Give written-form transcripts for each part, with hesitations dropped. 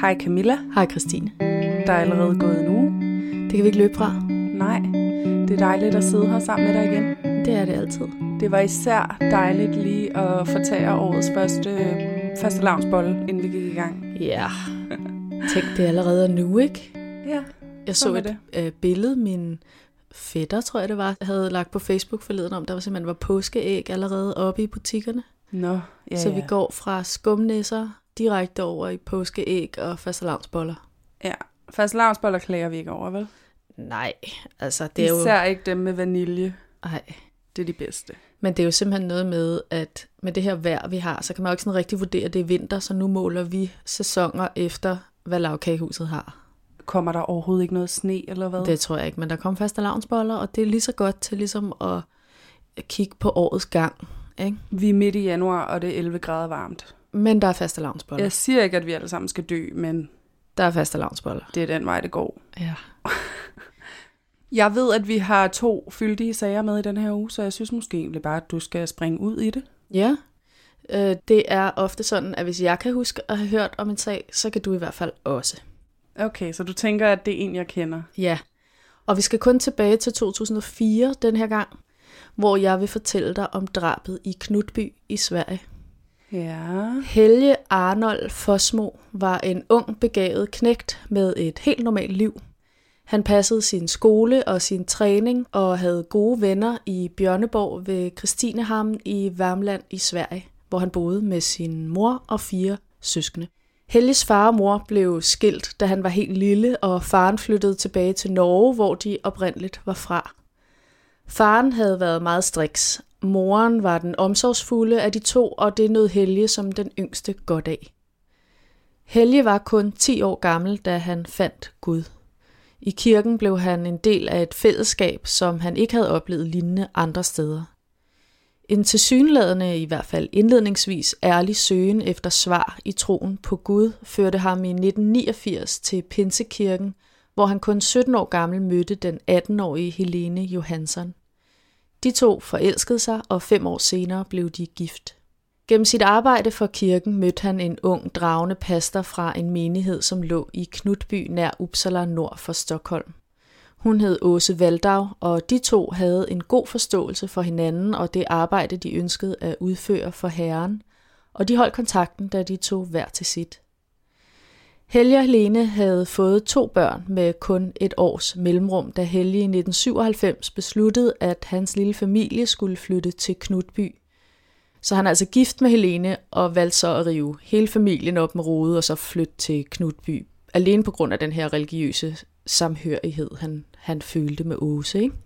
Hej Camilla. Hej Christine. Der er allerede gået en uge. Det kan vi ikke løbe fra. Nej, det er dejligt at sidde her sammen med dig igen. Det er det altid. Det var især dejligt lige at fortære årets første lavnsbolle, inden vi gik i gang. Ja, tænk det allerede nu, ikke? Ja, jeg så et billede, min fætter, tror jeg det var, havde lagt på Facebook forleden om, der var simpelthen var påskeæg allerede oppe i butikkerne. Nå, ja. Så vi går fra skumnisser direkte over i påskeæg og fastelavnsboller. Ja, fastelavnsboller klager vi ikke over, vel? Nej, altså det er jo... Især ikke dem med vanilje. Nej. Det er de bedste. Men det er jo simpelthen noget med, at med det her vejr, vi har, så kan man jo ikke sådan rigtig vurdere, at det er vinter, så nu måler vi sæsoner efter, hvad lavkagehuset har. Kommer der overhovedet ikke noget sne, eller hvad? Det tror jeg ikke, men der kommer fastelavnsboller, og det er lige så godt til ligesom at kigge på årets gang. Ikke? Vi er midt i januar, og det er 11 grader varmt. Men der er fastelavnsboller. Jeg siger ikke, at vi alle sammen skal dø, men... Der er fastelavnsboller. Det er den vej, det går. Ja. Jeg ved, at vi har 2 fyldige sager med i den her uge, så jeg synes måske egentlig bare, at du skal springe ud i det. Ja, det er ofte sådan, at hvis jeg kan huske at have hørt om en sag, så kan du i hvert fald også. Okay, så du tænker, at det er en, jeg kender? Ja, og vi skal kun tilbage til 2004 den her gang, hvor jeg vil fortælle dig om drabet i Knutby i Sverige. Ja. Helge Arnold Fossmo var en ung, begavet knægt med et helt normalt liv. Han passede sin skole og sin træning og havde gode venner i Bjørneborg ved Kristinehamn i Värmland i Sverige, hvor han boede med sin mor og 4 søskende. Helges far og mor blev skilt, da han var helt lille, og faren flyttede tilbage til Norge, hvor de oprindeligt var fra. Faren havde været meget striks. Moren var den omsorgsfulde af de 2, og det nød Helge som den yngste godt af. Helge var kun 10 år gammel, da han fandt Gud. I kirken blev han en del af et fællesskab, som han ikke havde oplevet lignende andre steder. En tilsyneladende, i hvert fald indledningsvis, ærlig søgen efter svar i troen på Gud førte ham i 1989 til Pinsekirken, hvor han kun 17 år gammel mødte den 18-årige Helene Johansson. De 2 forelskede sig, og 5 år senere blev de gift. Gennem sit arbejde for kirken mødte han en ung, dragende pastor fra en menighed, som lå i Knutby nær Uppsala nord for Stockholm. Hun hed Åse Valdau, og de 2 havde en god forståelse for hinanden og det arbejde, de ønskede at udføre for Herren, og de holdt kontakten, da de tog hver til sit. Helge og Helene havde fået 2 børn med kun et års mellemrum, da Helge i 1997 besluttede, at hans lille familie skulle flytte til Knutby. Så han er altså gift med Helene og valgte så at rive hele familien op med rode og så flytte til Knutby. Alene på grund af den her religiøse samhørighed, han følte med Åse. Ikke?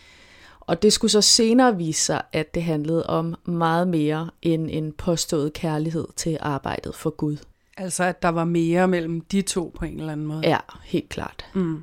Og det skulle så senere vise sig, at det handlede om meget mere end en påstået kærlighed til arbejdet for Gud. Altså at der var mere mellem de 2 på en eller anden måde? Ja, helt klart.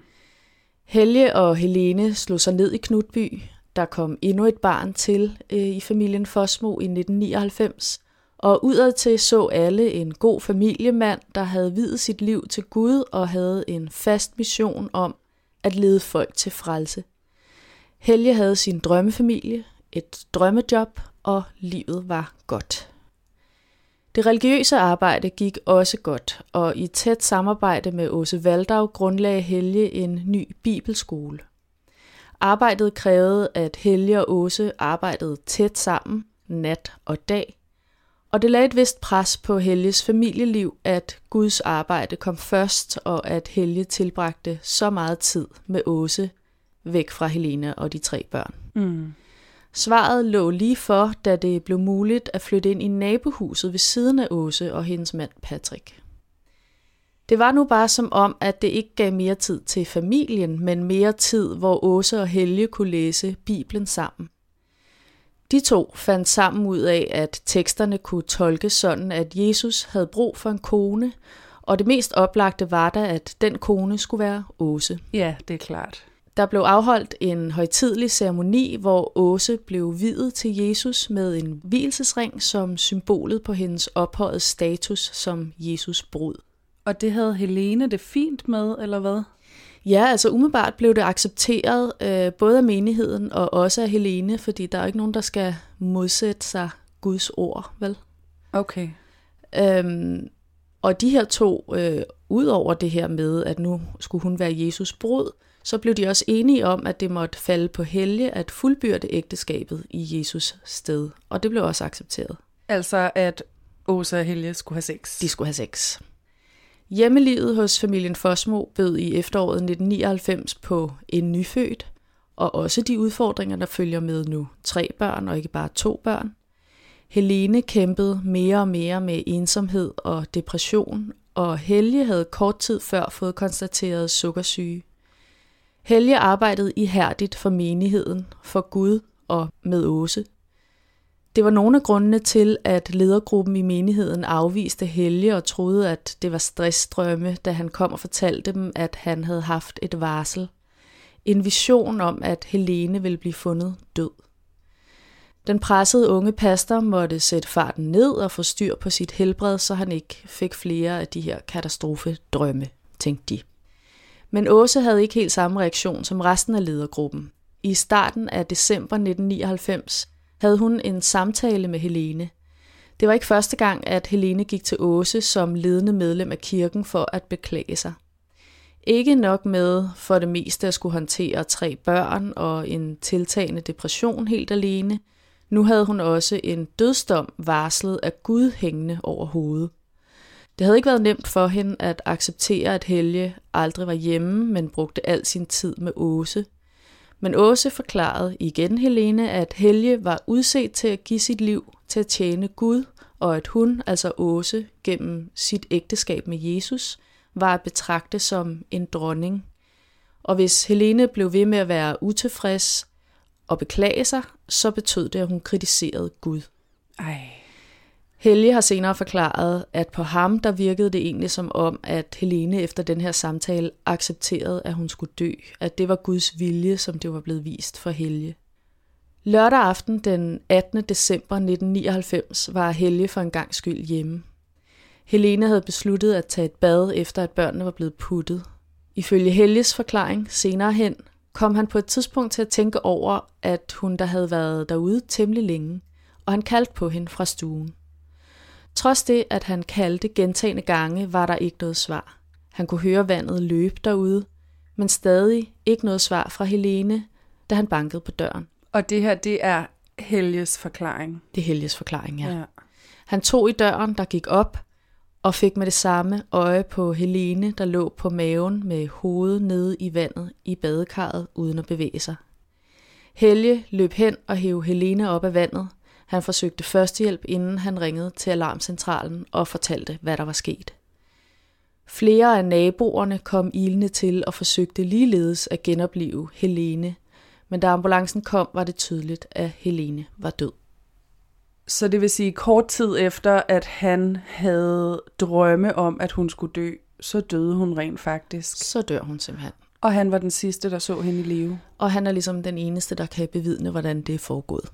Helge og Helene slog sig ned i Knutby. Der kom endnu et barn til i familien Fossmo i 1999, og udadtil så alle en god familiemand, der havde viet sit liv til Gud og havde en fast mission om at lede folk til frelse. Helge havde sin drømmefamilie, et drømmejob, og livet var godt. Det religiøse arbejde gik også godt, og i tæt samarbejde med Åse Valdau grundlagde Helge en ny bibelskole. Arbejdet krævede, at Helge og Åse arbejdede tæt sammen, nat og dag, og det lagde et vist pres på Helges familieliv, at Guds arbejde kom først, og at Helge tilbragte så meget tid med Åse væk fra Helene og de 3 børn. Svaret lå lige for, da det blev muligt at flytte ind i nabohuset ved siden af Åse og hendes mand Patrick. Det var nu bare som om, at det ikke gav mere tid til familien, men mere tid, hvor Åse og Helge kunne læse Bibelen sammen. De 2 fandt sammen ud af, at teksterne kunne tolkes sådan, at Jesus havde brug for en kone, og det mest oplagte var da, at den kone skulle være Åse. Ja, det er klart. Der blev afholdt en højtidelig ceremoni, hvor Åse blev viet til Jesus med en vielsesring som symbolet på hendes ophøjede status som Jesus brud. Og det havde Helene det fint med, eller hvad? Ja, altså umiddelbart blev det accepteret både af menigheden og også af Helene, fordi der er ikke nogen, der skal modsætte sig Guds ord, vel? Okay. Og de her 2 ud over det her med, at nu skulle hun være Jesus brud, så blev de også enige om, at det måtte falde på Helge at fuldbyrde ægteskabet i Jesus sted. Og det blev også accepteret. Altså at Åse og Helge skulle have sex. De skulle have sex. Hjemmelivet hos familien Fossmo bød i efteråret 1999 på en nyfødt, og også de udfordringer, der følger med nu. 3 børn og ikke bare 2 børn. Helene kæmpede mere og mere med ensomhed og depression, og Helge havde kort tid før fået konstateret sukkersyge. Helge arbejdede ihærdigt for menigheden, for Gud og med Åse. Det var nogle af grundene til, at ledergruppen i menigheden afviste Helge og troede, at det var stressdrømme, da han kom og fortalte dem, at han havde haft et varsel. En vision om, at Helene ville blive fundet død. Den pressede unge pastor måtte sætte farten ned og få styr på sit helbred, så han ikke fik flere af de her katastrofedrømme, tænkte de. Men Åse havde ikke helt samme reaktion som resten af ledergruppen. I starten af december 1999 havde hun en samtale med Helene. Det var ikke første gang, at Helene gik til Åse som ledende medlem af kirken for at beklage sig. Ikke nok med for det meste at skulle håndtere 3 børn og en tiltagende depression helt alene. Nu havde hun også en dødsdom varslet af Gud hængende over hovedet. Det havde ikke været nemt for hende at acceptere, at Helge aldrig var hjemme, men brugte al sin tid med Åse. Men Åse forklarede igen Helene, at Helge var udset til at give sit liv til at tjene Gud, og at hun, altså Åse, gennem sit ægteskab med Jesus, var at betragte som en dronning. Og hvis Helene blev ved med at være utilfreds og beklage sig, så betød det, at hun kritiserede Gud. Helge har senere forklaret, at på ham der virkede det egentlig som om, at Helene efter den her samtale accepterede, at hun skulle dø. At det var Guds vilje, som det var blevet vist for Helge. Lørdag aften den 18. december 1999 var Helge for en gang skyld hjemme. Helene havde besluttet at tage et bad, efter at børnene var blevet puttet. Ifølge Helges forklaring senere hen, kom han på et tidspunkt til at tænke over, at hun der havde været derude temmelig længe, og han kaldte på hende fra stuen. Trods det, at han kaldte gentagne gange, var der ikke noget svar. Han kunne høre vandet løbe derude, men stadig ikke noget svar fra Helene, da han bankede på døren. Og det her, det er Helges forklaring? Det er Helges forklaring, ja. Han tog i døren, der gik op, og fik med det samme øje på Helene, der lå på maven med hovedet nede i vandet i badekarret uden at bevæge sig. Helge løb hen og hev Helene op af vandet. Han forsøgte førstehjælp, inden han ringede til alarmcentralen og fortalte, hvad der var sket. Flere af naboerne kom ilende til og forsøgte ligeledes at genoplive Helene, men da ambulancen kom, var det tydeligt, at Helene var død. Så det vil sige, kort tid efter, at han havde drømme om, at hun skulle dø, så døde hun rent faktisk. Så dør hun simpelthen. Og han var den sidste, der så hende i live. Og han er ligesom den eneste, der kan bevidne, hvordan det er foregået.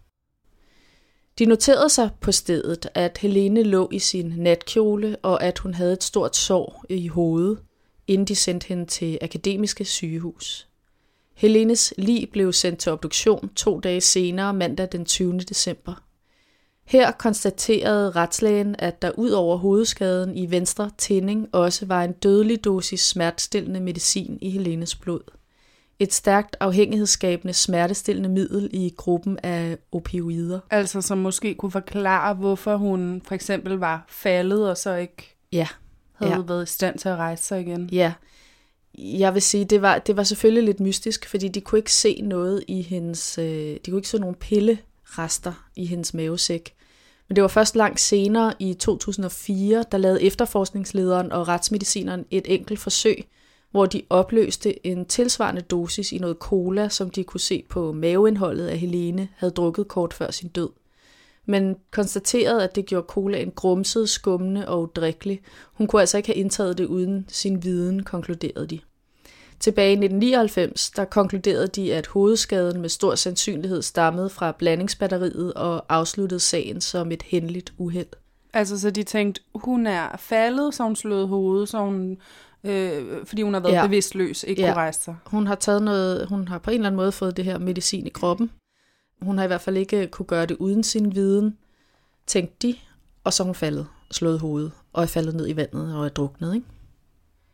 De noterede sig på stedet, at Helene lå i sin natkjole, og at hun havde et stort sår i hovedet, inden de sendte hende til Akademiske Sygehus. Helenes lig blev sendt til obduktion 2 dage senere, mandag den 20. december. Her konstaterede retslægen, at der ud over hovedskaden i venstre tinding også var en dødelig dosis smertestillende medicin i Helenes blod. Et stærkt afhængighedsskabende smertestillende middel i gruppen af opioider. Altså som måske kunne forklare, hvorfor hun for eksempel var faldet og så ikke havde været i stand til at rejse sig igen. Ja, jeg vil sige, det var selvfølgelig lidt mystisk, fordi de kunne ikke se noget i hendes, de kunne ikke se nogle pillerester i hendes mavesæk. Men det var først langt senere i 2004, der lavede efterforskningslederen og retsmedicineren et enkelt forsøg, hvor de opløste en tilsvarende dosis i noget cola, som de kunne se på maveindholdet af Helene havde drukket kort før sin død. Men konstaterede, at det gjorde colaen grumset, skummende og udrikkelig. Hun kunne altså ikke have indtaget det uden sin viden, konkluderede de. Tilbage i 1999, der konkluderede de, at hovedskaden med stor sandsynlighed stammede fra blandingsbatteriet og afsluttede sagen som et hændeligt uheld. Altså så de tænkte, hun er faldet, så hun slået hovedet, så hun, fordi hun har været bevidstløs, ikke kunne rejse sig. Hun har på en eller anden måde fået det her medicin i kroppen. Hun har i hvert fald ikke kunne gøre det uden sin viden, tænkte de, og så er hun faldet, slået hovedet, og er faldet ned i vandet og er druknet, ikke?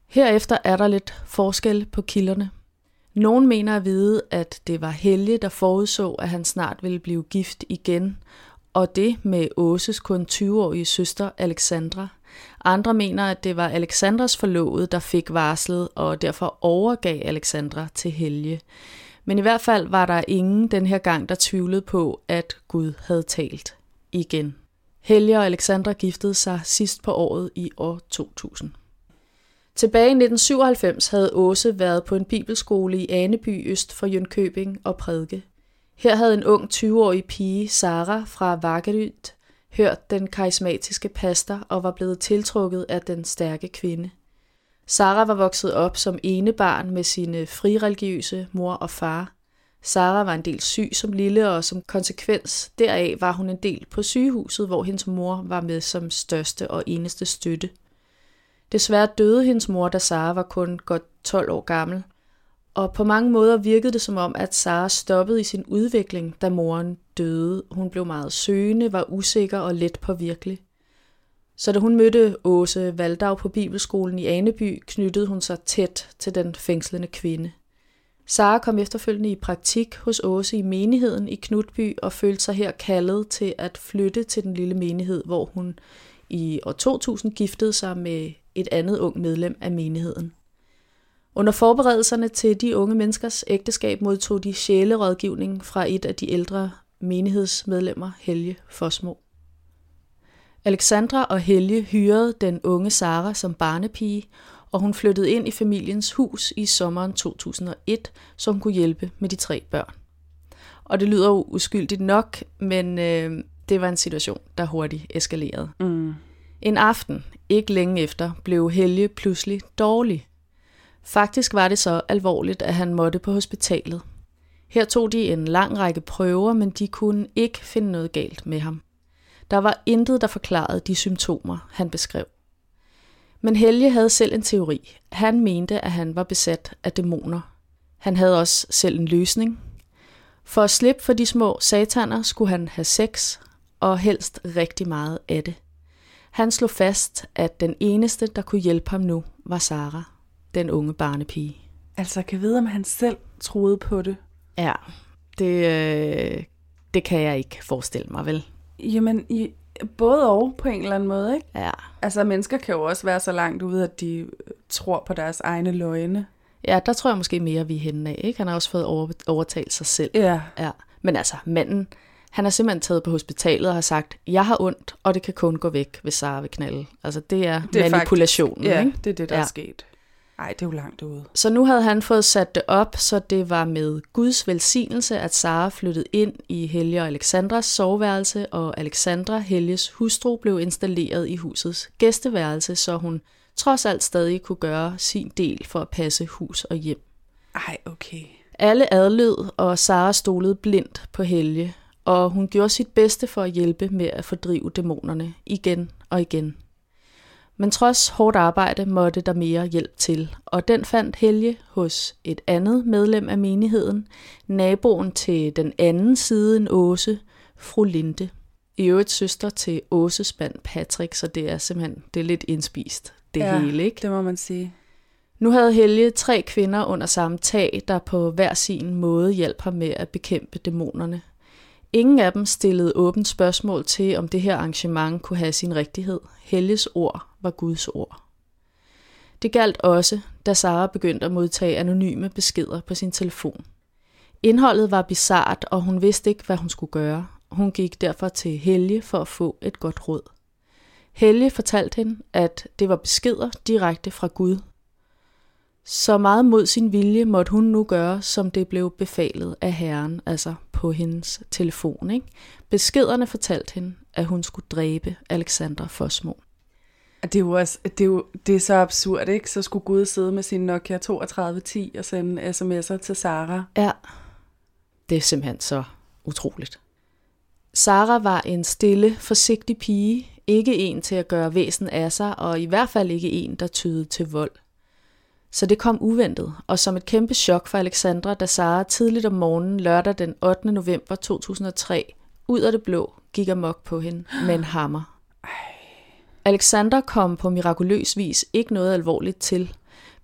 Herefter er der lidt forskel på kilderne. Nogen mener at vide, at det var Helge, der forudså, at han snart ville blive gift igen, og det med Åses kun 20-årige søster Alexandra. Andre mener, at det var Alexandras forlovede, der fik varslet, og derfor overgav Alexandra til Helge. Men i hvert fald var der ingen den her gang, der tvivlede på, at Gud havde talt igen. Helge og Alexandra giftede sig sidst på året i år 2000. Tilbage i 1997 havde Åse været på en bibelskole i Aneby øst for Jönköping og prædike. Her havde en ung 20-årig pige, Sara fra Vaggeryd, hørt den karismatiske pastor og var blevet tiltrukket af den stærke kvinde. Sara var vokset op som enebarn med sine frireligiøse mor og far. Sara var en del syg som lille, og som konsekvens deraf var hun en del på sygehuset, hvor hendes mor var med som største og eneste støtte. Desværre døde hendes mor, da Sara var kun godt 12 år gammel, og på mange måder virkede det som om, at Sara stoppede i sin udvikling, da moren døde. Hun blev meget søgende, var usikker og let påvirkelig. Så da hun mødte Åse Valdau på bibelskolen i Aneby, knyttede hun sig tæt til den fængslende kvinde. Sara kom efterfølgende i praktik hos Åse i menigheden i Knutby og følte sig her kaldet til at flytte til den lille menighed, hvor hun i år 2000 giftede sig med et andet ung medlem af menigheden. Under forberedelserne til de unge menneskers ægteskab modtog de sjælerådgivning fra et af de ældre menighedsmedlemmer, Helge Fosmo. Alexandra og Helge hyrede den unge Sara som barnepige, og hun flyttede ind i familiens hus i sommeren 2001, så hun kunne hjælpe med de 3 børn. Og det lyder jo uskyldigt nok, men det var en situation, der hurtigt eskalerede. En aften, ikke længe efter, blev Helge pludselig dårlig. Faktisk var det så alvorligt, at han måtte på hospitalet. Her tog de en lang række prøver, men de kunne ikke finde noget galt med ham. Der var intet, der forklarede de symptomer, han beskrev. Men Helge havde selv en teori. Han mente, at han var besat af dæmoner. Han havde også selv en løsning. For at slippe for de små sataner skulle han have sex, og helst rigtig meget af det. Han slog fast, at den eneste, der kunne hjælpe ham nu, var Sara, den unge barnepige. Altså, kan jeg vide, om han selv troede på det? Ja, det kan jeg ikke forestille mig, vel? Jamen, både og på en eller anden måde, ikke? Ja. Altså, mennesker kan jo også være så langt ude, at de tror på deres egne løgne. Ja, der tror jeg måske mere, vi er henne af, ikke? Han har også fået overtalt sig selv. Ja. Men altså, manden, han har simpelthen taget på hospitalet og har sagt, jeg har ondt, og det kan kun gå væk, hvis Sara vil knalde. Altså, det er manipulationen, faktisk, ikke? Det er det, der er sket. Ej, det er jo langt ude. Så nu havde han fået sat det op, så det var med Guds velsignelse, at Sara flyttede ind i Helge og Alexandras soveværelse, og Alexandra, Helges hustru, blev installeret i husets gæsteværelse, så hun trods alt stadig kunne gøre sin del for at passe hus og hjem. Ej, okay. Alle adlød, og Sara stolede blindt på Helge, og hun gjorde sit bedste for at hjælpe med at fordrive dæmonerne igen og igen. Men trods hårdt arbejde måtte der mere hjælp til, og den fandt Helge hos et andet medlem af menigheden, naboen til den anden side end Åse, fru Linde. I øvrigt søster til Åses mand Patrick, så det er lidt indspist, det hele, ikke? Det må man sige. Nu havde Helge 3 kvinder under samme tag, der på hver sin måde hjalp ham med at bekæmpe dæmonerne. Ingen af dem stillede åbent spørgsmål til, om det her arrangement kunne have sin rigtighed. Helges ord var Guds ord. Det galt også, da Sara begyndte at modtage anonyme beskeder på sin telefon. Indholdet var bizart, og hun vidste ikke, hvad hun skulle gøre. Hun gik derfor til Helge for at få et godt råd. Helge fortalte hende, at det var beskeder direkte fra Gud. Så meget mod sin vilje måtte hun nu gøre, som det blev befalet af Herren, altså på hendes telefon. Ikke? Beskederne fortalte hende, at hun skulle dræbe Alexandra Fosmo. Det er så absurd, ikke? Så skulle Gud sidde med sin Nokia 3210 og sende sms'er til Sara. Ja, det er simpelthen så utroligt. Sara var en stille, forsigtig pige, ikke en til at gøre væsen af sig, og i hvert fald ikke en, der tydede til vold. Så det kom uventet, og som et kæmpe chok for Alexandra, da Sara tidligt om morgenen lørdag den 8. november 2003 ud af det blå gik amok på hende med en hammer. Alexandra kom på mirakuløs vis ikke noget alvorligt til,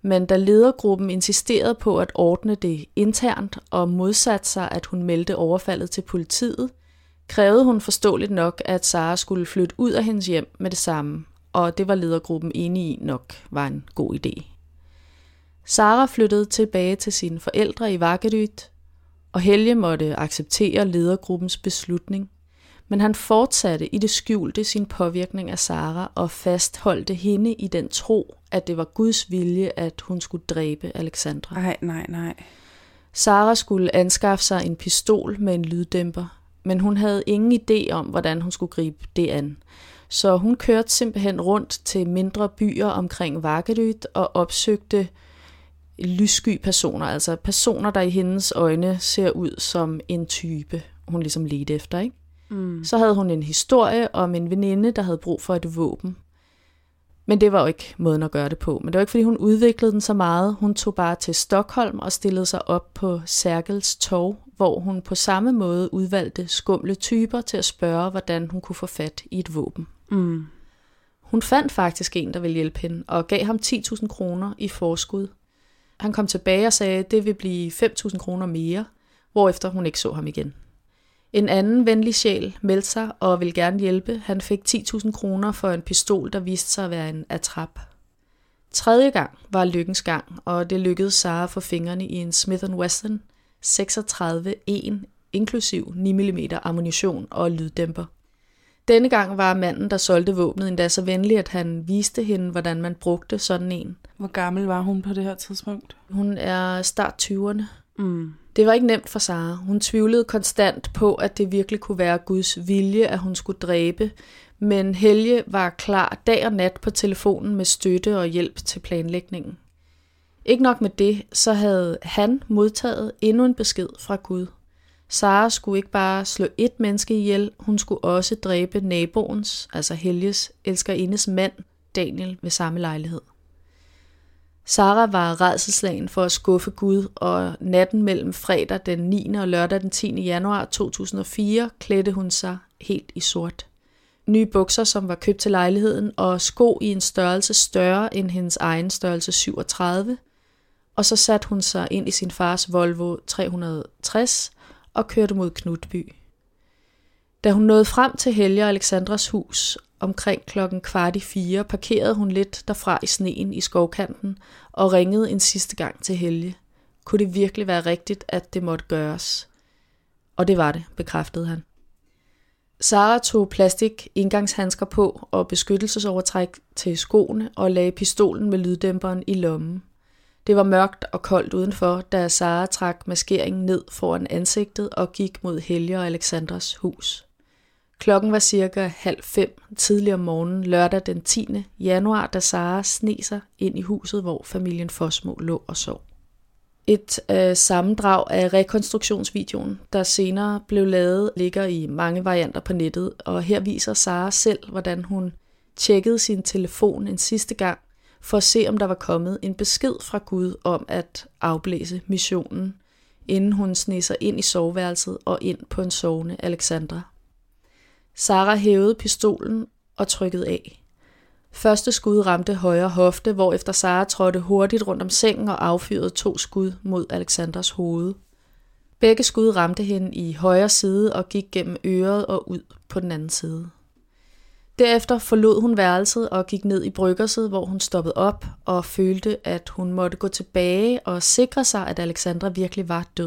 Men da ledergruppen insisterede på at ordne det internt og modsatte sig, at hun meldte overfaldet til politiet, krævede hun forståeligt nok, at Sara skulle flytte ud af hendes hjem med det samme, og det var ledergruppen enige i nok var en god idé. Sara flyttede tilbage til sine forældre i Vaggeryd, og Helge måtte acceptere ledergruppens beslutning, men han fortsatte i det skjulte sin påvirkning af Sara og fastholdte hende i den tro, at det var Guds vilje, at hun skulle dræbe Alexandra. Nej. Sara skulle anskaffe sig en pistol med en lyddæmper, men hun havde ingen idé om, hvordan hun skulle gribe det an. Så hun kørte simpelthen rundt til mindre byer omkring Vaggeryd og opsøgte lyssky personer, altså personer, der i hendes øjne ser ud som en type, hun ligesom ledte efter, ikke? Så havde hun en historie om en veninde, der havde brug for et våben. Men det var jo ikke måden at gøre det på. Men det var ikke, fordi hun udviklede den så meget. Hun tog bare til Stockholm og stillede sig op på Sergels Torg, hvor hun på samme måde udvalgte skumle typer til at spørge, hvordan hun kunne få fat i et våben. Hun fandt faktisk en, der ville hjælpe hende, og gav ham 10.000 kroner i forskud. Han kom tilbage og sagde, at det ville blive 5.000 kroner mere, hvorefter hun ikke så ham igen. En anden venlig sjæl meldte sig og ville gerne hjælpe. Han fik 10.000 kroner for en pistol, der viste sig at være en attrap. Tredje gang var lykkens gang, og det lykkedes Sara at få fingrene i en Smith & Wesson 36-1, inklusiv 9 mm ammunition og lyddæmper. Denne gang var manden, der solgte våbnet, endda så venlig, at han viste hende, hvordan man brugte sådan en. Hvor gammel var hun på det her tidspunkt? Hun er start 20'erne. Det var ikke nemt for Sara. Hun tvivlede konstant på, at det virkelig kunne være Guds vilje, at hun skulle dræbe. Men Helge var klar dag og nat på telefonen med støtte og hjælp til planlægningen. Ikke nok med det, så havde han modtaget endnu en besked fra Gud. Sara skulle ikke bare slå et menneske ihjel, hun skulle også dræbe naboens, altså Helges elskerindes mand, Daniel, ved samme lejlighed. Sara var rædselsslagen for at skuffe Gud, og natten mellem fredag den 9. og lørdag den 10. januar 2004 klædte hun sig helt i sort. Nye bukser, som var købt til lejligheden, og sko i en størrelse større end hendes egen størrelse 37, og så satte hun sig ind i sin fars Volvo 360 og kørte mod Knutby. Da hun nåede frem til Helge og Alexandras hus omkring 3:15, parkerede hun lidt derfra i sneen i skovkanten og ringede en sidste gang til Helge. Kunne det virkelig være rigtigt, at det måtte gøres? Og det var det, bekræftede han. Sara tog plastik indgangshandsker på og beskyttelsesovertræk til skoene og lagde pistolen med lyddæmperen i lommen. Det var mørkt og koldt udenfor, da Sara trak maskeringen ned foran ansigtet og gik mod Helge og Alexandras hus. Klokken var cirka 4:30 tidlig om morgenen lørdag den 10. januar, da Sara sneg sig ind i huset, hvor familien Fossmo lå og sov. Et sammendrag af rekonstruktionsvideoen, der senere blev lavet, ligger i mange varianter på nettet, og her viser Sara selv, hvordan hun tjekkede sin telefon en sidste gang, for at se, om der var kommet en besked fra Gud om at afblæse missionen, inden hun sneg sig ind i soveværelset og ind på en sovende Alexandra. Sara hævede pistolen og trykkede af. Første skud ramte højre hofte, hvorefter Sara trådte hurtigt rundt om sengen og affyrede 2 skud mod Alexandras hoved. Begge skud ramte hende i højre side og gik gennem øret og ud på den anden side. Derefter forlod hun værelset og gik ned i bryggerset, hvor hun stoppede op og følte, at hun måtte gå tilbage og sikre sig, at Alexandra virkelig var død.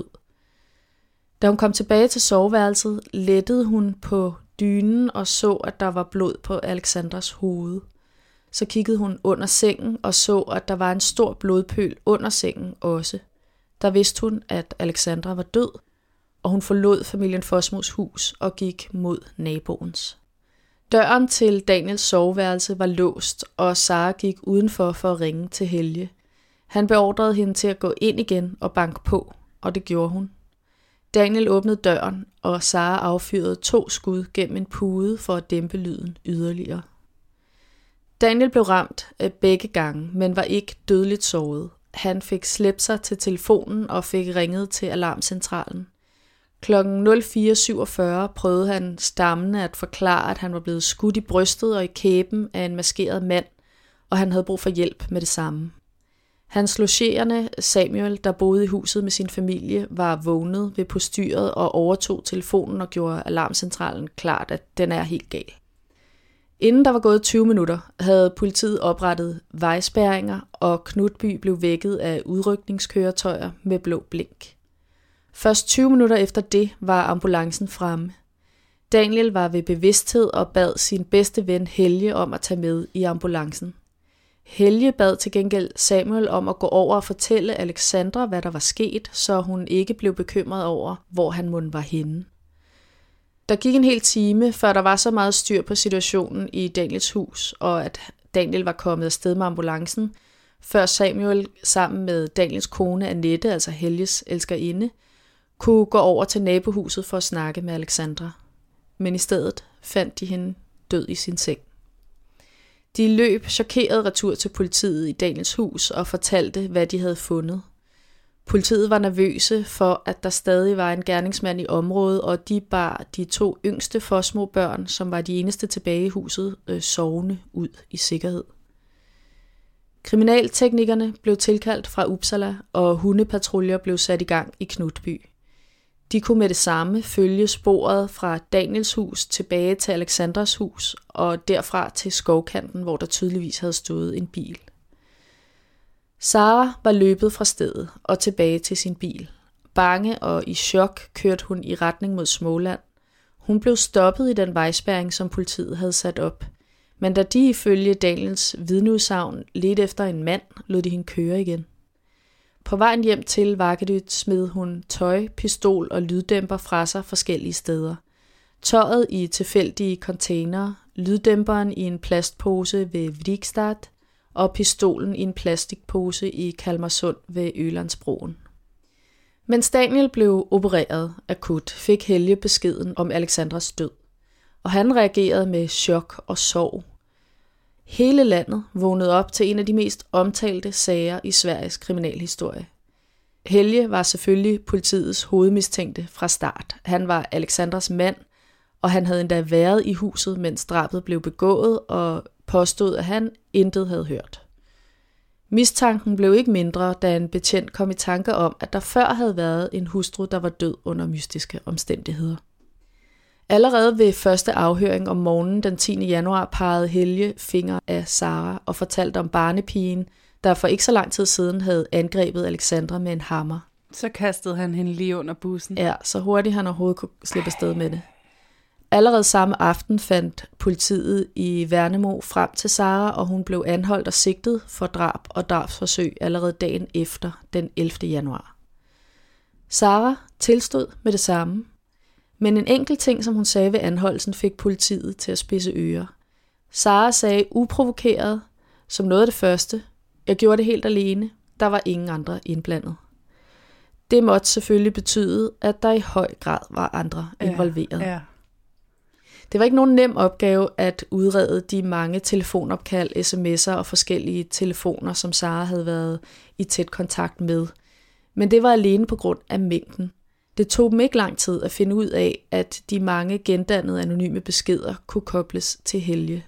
Da hun kom tilbage til soveværelset, lettede hun på dynen og så, at der var blod på Alexandras hoved. Så kiggede hun under sengen og så, at der var en stor blodpøl under sengen også. Der vidste hun, at Alexandra var død, og hun forlod familien Fossmos hus og gik mod naboens. Døren til Daniels soveværelse var låst, og Sara gik udenfor for at ringe til Helge. Han beordrede hende til at gå ind igen og banke på, og det gjorde hun. Daniel åbnede døren, og Sara affyrede 2 skud gennem en pude for at dæmpe lyden yderligere. Daniel blev ramt begge gange, men var ikke dødeligt såret. Han fik slæbt sig til telefonen og fik ringet til alarmcentralen. Klokken 04:47 prøvede han stammende at forklare, at han var blevet skudt i brystet og i kæben af en maskeret mand, og han havde brug for hjælp med det samme. Hans logerende Samuel, der boede i huset med sin familie, var vågnet ved postyret og overtog telefonen og gjorde alarmcentralen klart, at den er helt gal. Inden der var gået 20 minutter, havde politiet oprettet vejspærringer, og Knutby blev vækket af udrykningskøretøjer med blå blink. Først 20 minutter efter det var ambulancen fremme. Daniel var ved bevidsthed og bad sin bedste ven Helge om at tage med i ambulancen. Helge bad til gengæld Samuel om at gå over og fortælle Alexandra, hvad der var sket, så hun ikke blev bekymret over, hvor han mon var henne. Der gik en hel time, før der var så meget styr på situationen i Daniels hus, og at Daniel var kommet afsted med ambulancen, før Samuel sammen med Daniels kone Annette, altså Helges elskerinde, kunne gå over til nabohuset for at snakke med Alexandra. Men i stedet fandt de hende død i sin seng. De løb chokeret retur til politiet i Daniels hus og fortalte, hvad de havde fundet. Politiet var nervøse for, at der stadig var en gerningsmand i området, og de bar de 2 yngste Fosmo børn, som var de eneste tilbage i huset, sovende ud i sikkerhed. Kriminalteknikerne blev tilkaldt fra Uppsala, og hundepatruljer blev sat i gang i Knutby. De kunne med det samme følge sporet fra Daniels hus tilbage til Alexandras hus, og derfra til skovkanten, hvor der tydeligvis havde stået en bil. Sara var løbet fra stedet og tilbage til sin bil. Bange og i chok kørte hun i retning mod Småland. Hun blev stoppet i den vejspærring, som politiet havde sat op. Men da de ifølge Daniels vidneudsagn ledte efter en mand, lod de hende køre igen. På vejen hjem til Vakkedyt smed hun tøj, pistol og lyddæmper fra sig forskellige steder. Tøjet i tilfældige containere, lyddæmperen i en plastpose ved Vrigstad og pistolen i en plastikpose i Kalmarsund ved Ølandsbroen. Mens Daniel blev opereret akut, fik Helge beskeden om Alexandras død, og han reagerede med chok og sorg. Hele landet vågnede op til en af de mest omtalte sager i Sveriges kriminalhistorie. Helge var selvfølgelig politiets hovedmistænkte fra start. Han var Alexandras mand, og han havde endda været i huset, mens drabet blev begået, og påstod, at han intet havde hørt. Mistanken blev ikke mindre, da en betjent kom i tanke om, at der før havde været en hustru, der var død under mystiske omstændigheder. Allerede ved første afhøring om morgenen den 10. januar pegede Helge fingre af Sara og fortalte om barnepigen, der for ikke så lang tid siden havde angrebet Alexandra med en hammer. Så kastede han hende lige under bussen. Ja, så hurtigt han overhovedet kunne slippe afsted med det. Allerede samme aften fandt politiet i Värnamo frem til Sara, og hun blev anholdt og sigtet for drab og drabsforsøg allerede dagen efter den 11. januar. Sara tilstod med det samme, men en enkelt ting, som hun sagde ved anholdelsen, fik politiet til at spidse ører. Sara sagde uprovokeret, som noget af det første: jeg gjorde det helt alene, der var ingen andre indblandet. Det måtte selvfølgelig betyde, at der i høj grad var andre involveret. Ja. Det var ikke nogen nem opgave at udrede de mange telefonopkald, sms'er og forskellige telefoner, som Sara havde været i tæt kontakt med. Men det var alene på grund af mængden. Det tog dem ikke lang tid at finde ud af, at de mange gendannede anonyme beskeder kunne kobles til Helge.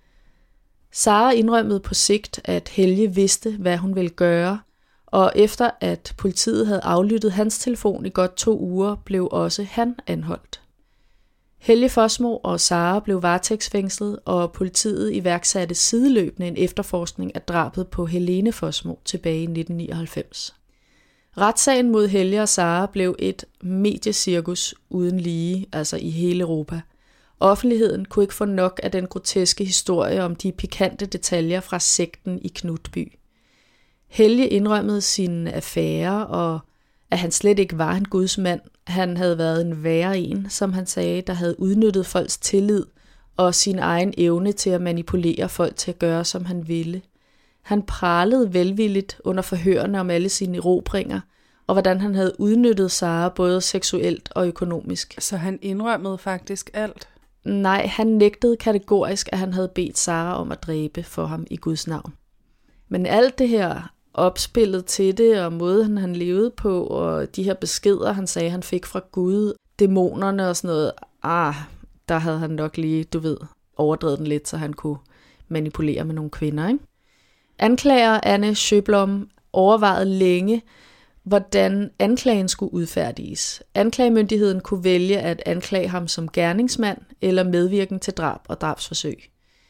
Sara indrømmede på sigt, at Helge vidste, hvad hun ville gøre, og efter at politiet havde aflyttet hans telefon i godt 2 uger, blev også han anholdt. Helge Fosmo og Sara blev varetægtsfængslet, og politiet iværksatte sideløbende en efterforskning af drabet på Helene Fosmo tilbage i 1999. Retssagen mod Helge og Sara blev et mediecirkus uden lige, altså i hele Europa. Offentligheden kunne ikke få nok af den groteske historie om de pikante detaljer fra sekten i Knutby. Helge indrømmede sine affærer, og at han slet ikke var en Guds mand. Han havde været en værre en, som han sagde, der havde udnyttet folks tillid og sin egen evne til at manipulere folk til at gøre, som han ville. Han pralede velvilligt under forhørene om alle sine erobringer, og hvordan han havde udnyttet Sara både seksuelt og økonomisk. Så han indrømmede faktisk alt? Nej, han nægtede kategorisk, at han havde bedt Sara om at dræbe for ham i Guds navn. Men alt det her opspillet til det, og måden han levede på, og de her beskeder, han sagde, han fik fra Gud, dæmonerne og sådan noget, der havde han nok lige, overdrevet den lidt, så han kunne manipulere med nogle kvinder, ikke? Anklager Anne Sjöblom overvejet længe, hvordan anklagen skulle udfærdiges. Anklagemyndigheden kunne vælge at anklage ham som gerningsmand eller medvirken til drab og drabsforsøg.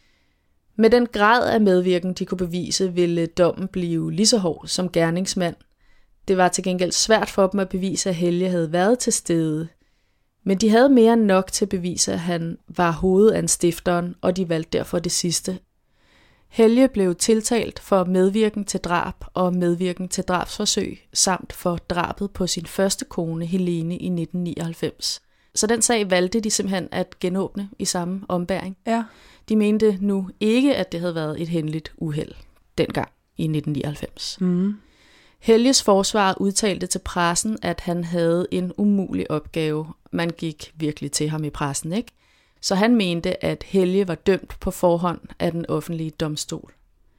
Med den grad af medvirken, de kunne bevise, ville dommen blive lige så hård som gerningsmand. Det var til gengæld svært for dem at bevise, at Helge havde været til stede. Men de havde mere end nok til at bevise, at han var hovedanstifteren, og de valgte derfor det sidste. Helge blev tiltalt for medvirken til drab og medvirken til drabsforsøg, samt for drabet på sin første kone, Helene, i 1999. Så den sag valgte de simpelthen at genåbne i samme ombæring. Ja. De mente nu ikke, at det havde været et hændeligt uheld dengang i 1999. Helges forsvar udtalte til pressen, at han havde en umulig opgave. Man gik virkelig til ham i pressen, ikke? Så han mente, at Helge var dømt på forhånd af den offentlige domstol.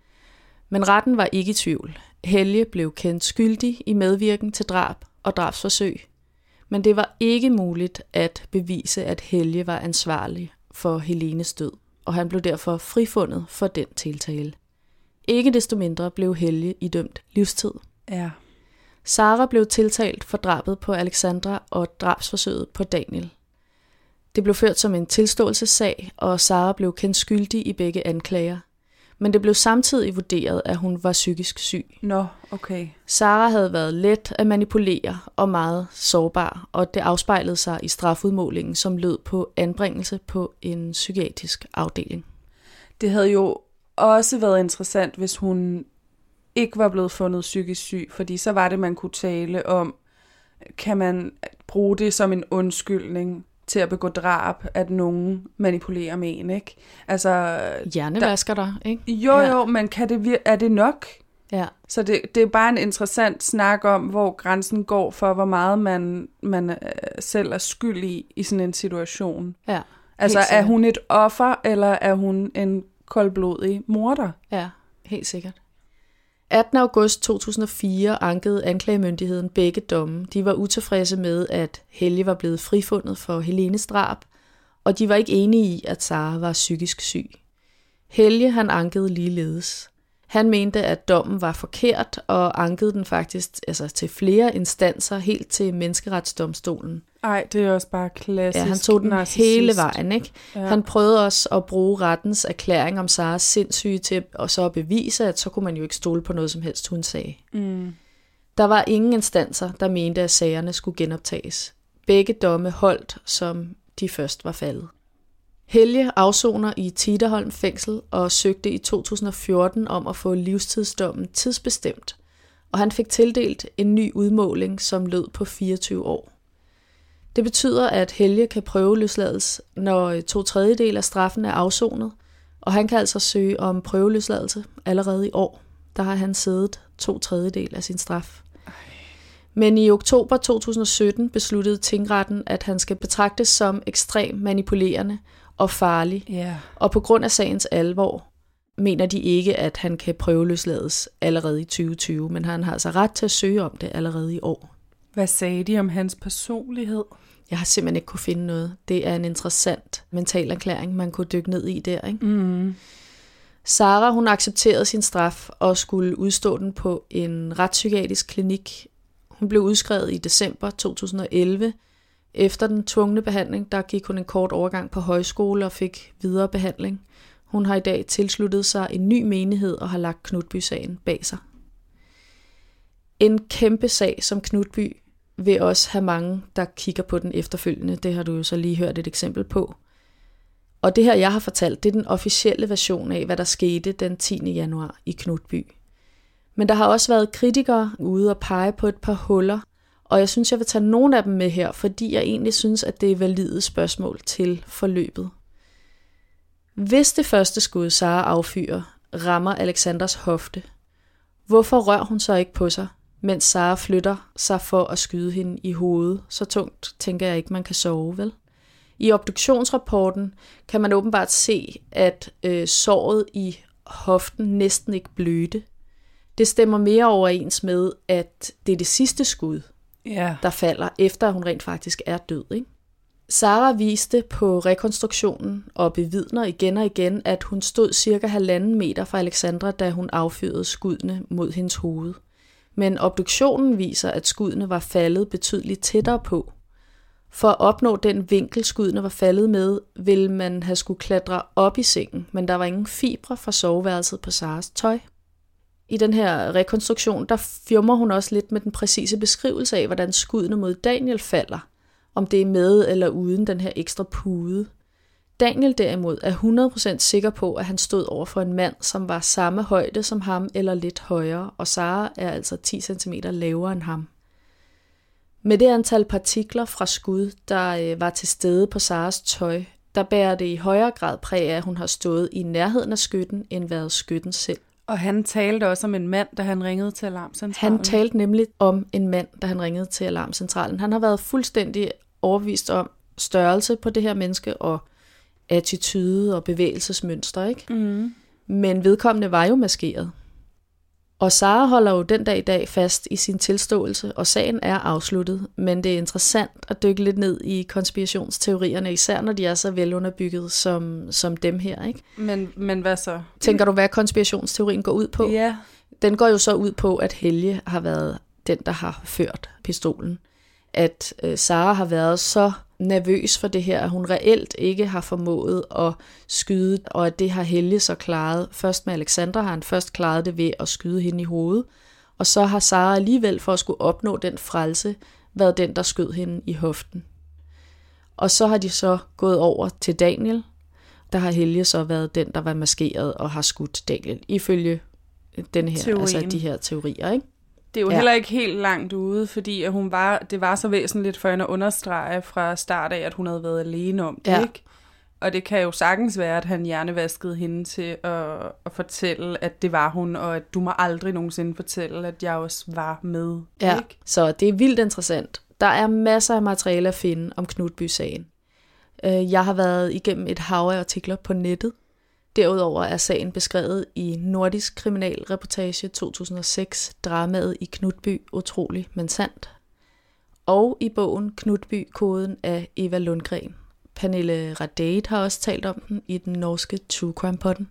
Men retten var ikke i tvivl. Helge blev kendt skyldig i medvirken til drab og drabsforsøg. Men det var ikke muligt at bevise, at Helge var ansvarlig for Helenes død, og han blev derfor frifundet for den tiltale. Ikke desto mindre blev Helge idømt livstid. Ja. Sara blev tiltalt for drabet på Alexandra og drabsforsøget på Daniel. Det blev ført som en tilståelsessag, og Sara blev kendt skyldig i begge anklager. Men det blev samtidig vurderet, at hun var psykisk syg. Nå, okay. Sara havde været let at manipulere og meget sårbar, og det afspejlede sig i strafudmålingen, som lød på anbringelse på en psykiatrisk afdeling. Det havde jo også været interessant, hvis hun ikke var blevet fundet psykisk syg, fordi så var det, man kunne tale om, kan man bruge det som en undskyldning til at begå drab, at nogen manipulerer med en, ikke? Altså, hjernevasker der, ikke? Jo, men er det nok? Ja. Så det er bare en interessant snak om, hvor grænsen går for, hvor meget man selv er skyld i sådan en situation. Ja. Altså, er hun et offer, eller er hun en koldblodig morder? Ja, helt sikkert. 18. august 2004 ankede anklagemyndigheden begge domme. De var utilfredse med, at Helge var blevet frifundet for Helenes drab, og de var ikke enige i, at Sara var psykisk syg. Helge, han ankede ligeledes. Han mente, at dommen var forkert, og ankede den faktisk til flere instanser, helt til Menneskeretsdomstolen. Ej, det er også bare klassisk. Ja, han tog den hele vejen, ikke? Ja. Han prøvede også at bruge rettens erklæring om Saras sindssyge til og så at bevise, at så kunne man jo ikke stole på noget som helst, hun sagde. Der var ingen instanser, der mente, at sagerne skulle genoptages. Begge domme holdt, som de først var faldet. Helge afsoner i Tidaholm fængsel og søgte i 2014 om at få livstidsdommen tidsbestemt, og han fik tildelt en ny udmåling, som lød på 24 år. Det betyder, at Helge kan prøveløslades, når 2/3 af straffen er afsonet, og han kan altså søge om prøveløsladelse allerede i år. Der har han siddet 2/3 af sin straf. Men i oktober 2017 besluttede tingretten, at han skal betragtes som ekstremt manipulerende og farlig, og på grund af sagens alvor mener de ikke, at han kan prøveløslades allerede i 2020, men han har altså ret til at søge om det allerede i år. Hvad sagde de om hans personlighed? Jeg har simpelthen ikke kunne finde noget. Det er en interessant mental erklæring, man kunne dykke ned i der, ikke? Sara, hun accepterede sin straf og skulle udstå den på en retspsykiatrisk klinik. Hun blev udskrevet i december 2011. Efter den tvungne behandling, der gik hun en kort overgang på højskole og fik videre behandling. Hun har i dag tilsluttet sig en ny menighed og har lagt Knutby-sagen bag sig. En kæmpe sag som Knutby vil også have mange, der kigger på den efterfølgende. Det har du jo så lige hørt et eksempel på. Og det her, jeg har fortalt, det er den officielle version af, hvad der skete den 10. januar i Knutby. Men der har også været kritikere ude og pege på et par huller, og jeg synes, jeg vil tage nogle af dem med her, fordi jeg egentlig synes, at det er valide spørgsmål til forløbet. Hvis det første skud, Sara affyrer, rammer Alexandras hofte, hvorfor rører hun så ikke på sig, mens Sara flytter sig for at skyde hende i hovedet? Så tungt tænker jeg ikke, man kan sove, vel? I obduktionsrapporten kan man åbenbart se, at såret i hoften næsten ikke blødte. Det stemmer mere overens med, at det er det sidste skud, der falder, efter hun rent faktisk er død, ikke? Sara viste på rekonstruktionen og bevidner igen og igen, at hun stod cirka 1,5 meter fra Alexandra, da hun affyrede skuddene mod hendes hoved. Men obduktionen viser, at skuddene var faldet betydeligt tættere på. For at opnå den vinkel, skuddene var faldet med, ville man have skulle klatre op i sengen, men der var ingen fibre fra soveværelset på Saras tøj. I den her rekonstruktion, der fjummer hun også lidt med den præcise beskrivelse af, hvordan skuddene mod Daniel falder, om det er med eller uden den her ekstra pude. Daniel derimod er 100% sikker på, at han stod over for en mand, som var samme højde som ham eller lidt højere, og Sara er altså 10 cm lavere end ham. Med det antal partikler fra skud, der var til stede på Saras tøj, der bærer det i højere grad præg af, at hun har stået i nærheden af skytten, end været skytten selv. Og han talte også om en mand, da han ringede til alarmcentralen. Han talte nemlig om en mand, da han ringede til alarmcentralen. Han har været fuldstændig overbevist om størrelse på det her menneske og attitude og bevægelsesmønster, ikke? Mm. Men vedkommende var jo maskeret. Og Sara holder jo den dag i dag fast i sin tilståelse, og sagen er afsluttet. Men det er interessant at dykke lidt ned i konspirationsteorierne, især når de er så velunderbygget som dem her, ikke? Men hvad så? Tænker du, hvad konspirationsteorien går ud på? Ja. Den går jo så ud på, at Helge har været den, der har ført pistolen. At Sara har været så nervøs for det her, at hun reelt ikke har formået at skyde, og at det har Helge så klaret. Først med Alexandra har han først klaret det ved at skyde hende i hovedet, og så har Sara alligevel for at skulle opnå den frelse, været den, der skød hende i hoften. Og så har de så gået over til Daniel. Der har Helge så været den, der var maskeret og har skudt Daniel, ifølge denne her, altså de her teorier, ikke? Det er jo heller ikke helt langt ude, fordi at det var så væsentligt for hende at understrege fra start af, at hun havde været alene om det, ikke? Og det kan jo sagtens være, at han hjernevaskede hende til at fortælle, at det var hun, og at du må aldrig nogensinde fortælle, at jeg også var med. Ja, ikke? Så det er vildt interessant. Der er masser af materiale at finde om Knutby-sagen. Jeg har været igennem et hav af artikler på nettet. Derudover er sagen beskrevet i Nordisk Kriminalreportage 2006, dramaet i Knutby, utrolig, men sandt. Og i bogen Knutby-koden af Eva Lundgren. Pernille Radeit har også talt om den i den norske True Crime-podden.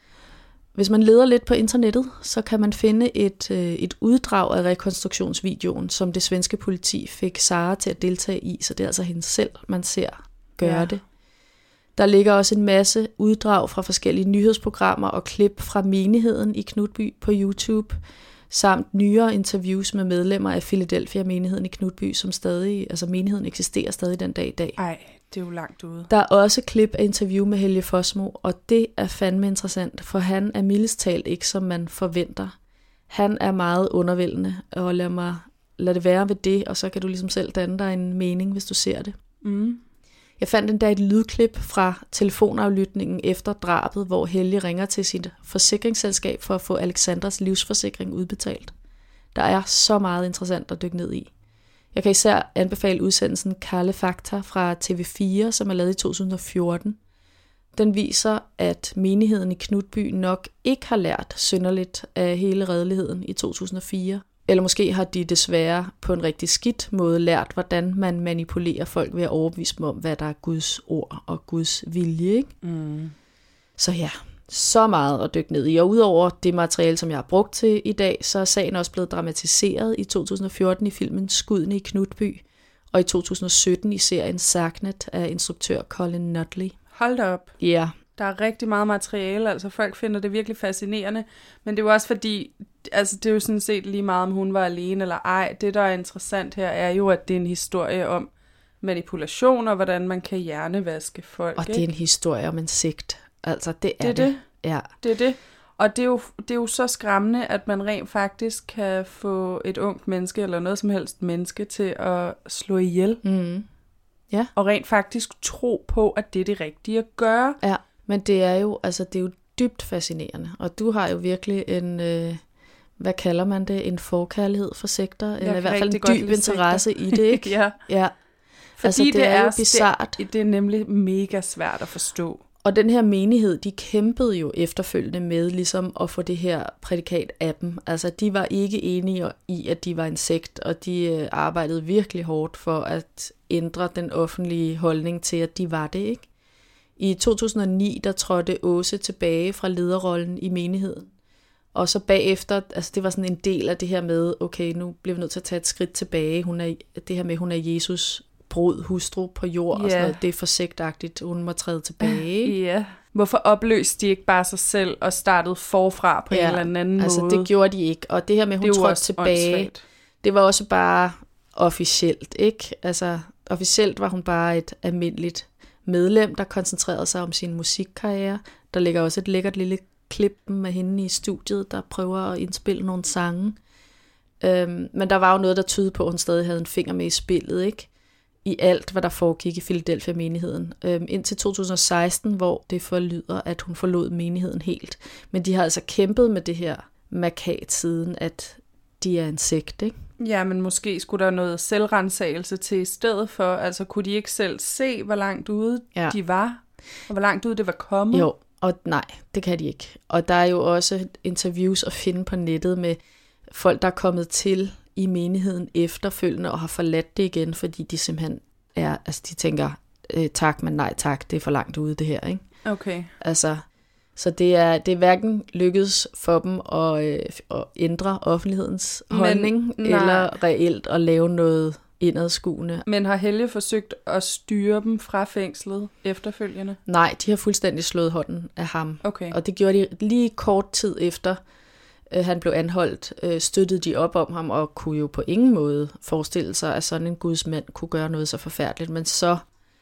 Hvis man leder lidt på internettet, så kan man finde et uddrag af rekonstruktionsvideoen, som det svenske politi fik Sara til at deltage i, så det er altså hende selv, man ser gøre det. Der ligger også en masse uddrag fra forskellige nyhedsprogrammer og klip fra menigheden i Knutby på YouTube, samt nyere interviews med medlemmer af Philadelphia-menigheden i Knutby, som stadig, altså menigheden eksisterer stadig den dag i dag. Ej, det er jo langt ude. Der er også klip af interview med Helge Fossmo, og det er fandme interessant, for han er mildest talt ikke, som man forventer. Han er meget undervældende, og lad det være ved det, og så kan du ligesom selv danne dig en mening, hvis du ser det. Mm. Jeg fandt endda et lydklip fra telefonaflytningen efter drabet, hvor Helge ringer til sit forsikringsselskab for at få Alexandras livsforsikring udbetalt. Der er så meget interessant at dykke ned i. Jeg kan især anbefale udsendelsen Karle Fakta fra TV4, som er lavet i 2014. Den viser, at menigheden i Knutby nok ikke har lært synderligt af hele redeligheden i 2004. Eller måske har de desværre på en rigtig skidt måde lært, hvordan man manipulerer folk ved at overbevise dem om, hvad der er Guds ord og Guds vilje, ikke? Mm. Så ja, så meget at dykke ned i. Og udover det materiale, som jeg har brugt til i dag, så er sagen også blevet dramatiseret i 2014 i filmen Skuddene i Knutby, og i 2017 i serien Sarknet af instruktør Colin Nutley. Hold da op. Ja. Yeah. Der er rigtig meget materiale, altså folk finder det virkelig fascinerende, men det er jo også fordi, altså det er jo sådan set lige meget, om hun var alene eller ej. Det, der er interessant her, er jo, at det er en historie om manipulation, og hvordan man kan hjernevaske folk. Og det er en historie om en sekt. Altså, det er det. Ja. Det er det. Og det er jo så skræmmende, at man rent faktisk kan få et ungt menneske, eller noget som helst menneske, til at slå ihjel. Mm. Ja. Og rent faktisk tro på, at det er det rigtige at gøre. Ja, men det er jo dybt fascinerende. Og du har jo virkelig en, hvad kalder man det, en forkærlighed for sekter, eller i hvert fald en dyb interesse i det, ikke? Ja. Ja. Fordi altså, det er jo bizarrt. Det er nemlig mega svært at forstå. Og den her menighed, de kæmpede jo efterfølgende med ligesom at få det her prædikat af dem. Altså, de var ikke enige i, at de var en sekt, og de arbejdede virkelig hårdt for at ændre den offentlige holdning til, at de var det, ikke? I 2009, der trådte Åse tilbage fra lederrollen i menigheden. Og så bagefter, altså det var sådan en del af det her med, okay, nu bliver vi nødt til at tage et skridt tilbage. Det her med, hun er Jesus brud hustru på jord og sådan noget, det er for sektagtigt, hun må træde tilbage. Ja. Hvorfor opløste de ikke bare sig selv og startede forfra på en eller anden altså måde? det gjorde de ikke. Og det her med, hun trådte tilbage, åndssvagt. Det var også bare officielt, ikke? Altså officielt var hun bare et almindeligt medlem, der koncentrerede sig om sin musikkarriere. Der ligger også et lækkert lille klip med hende i studiet, der prøver at indspille nogle sange. Men der var jo noget, der tydede på, at hun stadig havde en finger med i spillet, ikke? I alt, hvad der foregik i Philadelphia-menigheden. Indtil 2016, hvor det forlyder, at hun forlod menigheden helt. Men de har altså kæmpet med det her markat siden, at de er en sekt, ikke? Ja, men måske skulle der noget selvrensagelse til i stedet for. Altså kunne de ikke selv se, hvor langt ude de var, og hvor langt ude det var kommet? Jo, og nej, det kan de ikke. Og der er jo også interviews at finde på nettet med folk, der er kommet til i menigheden efterfølgende og har forladt det igen, fordi de simpelthen de tænker, tak, men nej tak, det er for langt ude det her, ikke? Okay. Altså, så det er hverken lykkedes for dem at ændre offentlighedens holdning, eller reelt at lave noget indadskuende. Men har Helge forsøgt at styre dem fra fængslet efterfølgende? Nej, de har fuldstændig slået hånden af ham. Okay. Og det gjorde de lige kort tid efter, han blev anholdt, støttede de op om ham, og kunne jo på ingen måde forestille sig, at sådan en gudsmand kunne gøre noget så forfærdeligt. Men så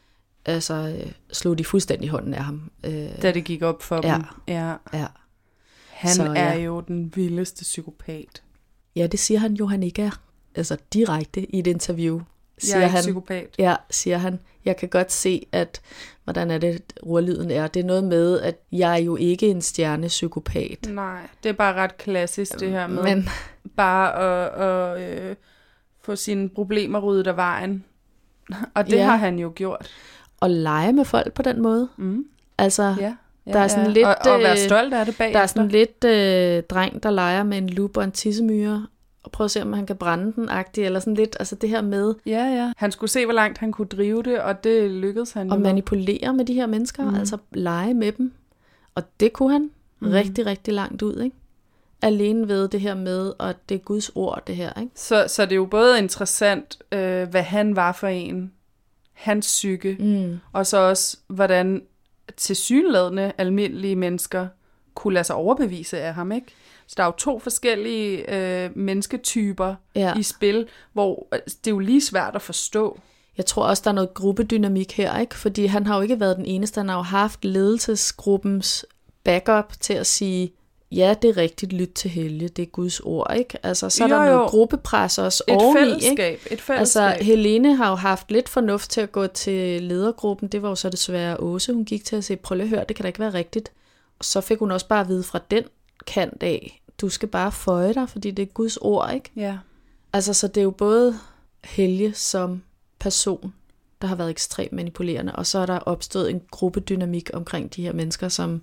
slog de fuldstændig hånden af ham. Da det gik op for dem. Ja. Han er jo den vildeste psykopat. Ja, det siger han jo, han ikke er. Altså direkte i et interview. Jeg er ikke psykopat. Ja, siger han. Jeg kan godt se, at hvordan er det, ordlyden er. Det er noget med, at jeg er jo ikke en stjernepsykopat. Nej, det er bare ret klassisk det her med bare at få sine problemer ryddet af vejen. Og det har han jo gjort. Og lege med folk på den måde. Mm. Altså, der er sådan lidt... Og være stolt af det bagefter. Der er sådan lidt dreng, der leger med en lup og en tissemyre, og prøve at se, om han kan brænde den, eller sådan lidt, altså det her med... Ja. Han skulle se, hvor langt han kunne drive det, og det lykkedes han. Og manipulere med de her mennesker, altså lege med dem. Og det kunne han rigtig, rigtig langt ud, ikke? Alene ved det her med, at det er Guds ord, det her, ikke? Så det er jo både interessant, hvad han var for en, hans psyke, og så også, hvordan tilsyneladende almindelige mennesker kunne lade sig overbevise af ham, ikke? Så der er jo 2 forskellige mennesketyper i spil, hvor det er jo lige svært at forstå. Jeg tror også, der er noget gruppedynamik her, ikke? Fordi han har jo ikke været den eneste, han har jo haft ledelsesgruppens backup til at sige, ja, det er rigtigt, lyt til Helge, det er Guds ord, ikke? Altså, så er der noget gruppepres også oveni, ikke? Et fællesskab. Altså, Helene har jo haft lidt fornuft til at gå til ledergruppen, det var jo så desværre Åse, hun gik til at sige, prøv lige at høre, det kan da ikke være rigtigt. Og så fik hun også bare at vide fra den kant af, du skal bare føje dig, fordi det er Guds ord, ikke? Ja. Altså, så det er jo både Helge som person, der har været ekstremt manipulerende, og så er der opstået en gruppedynamik omkring de her mennesker, som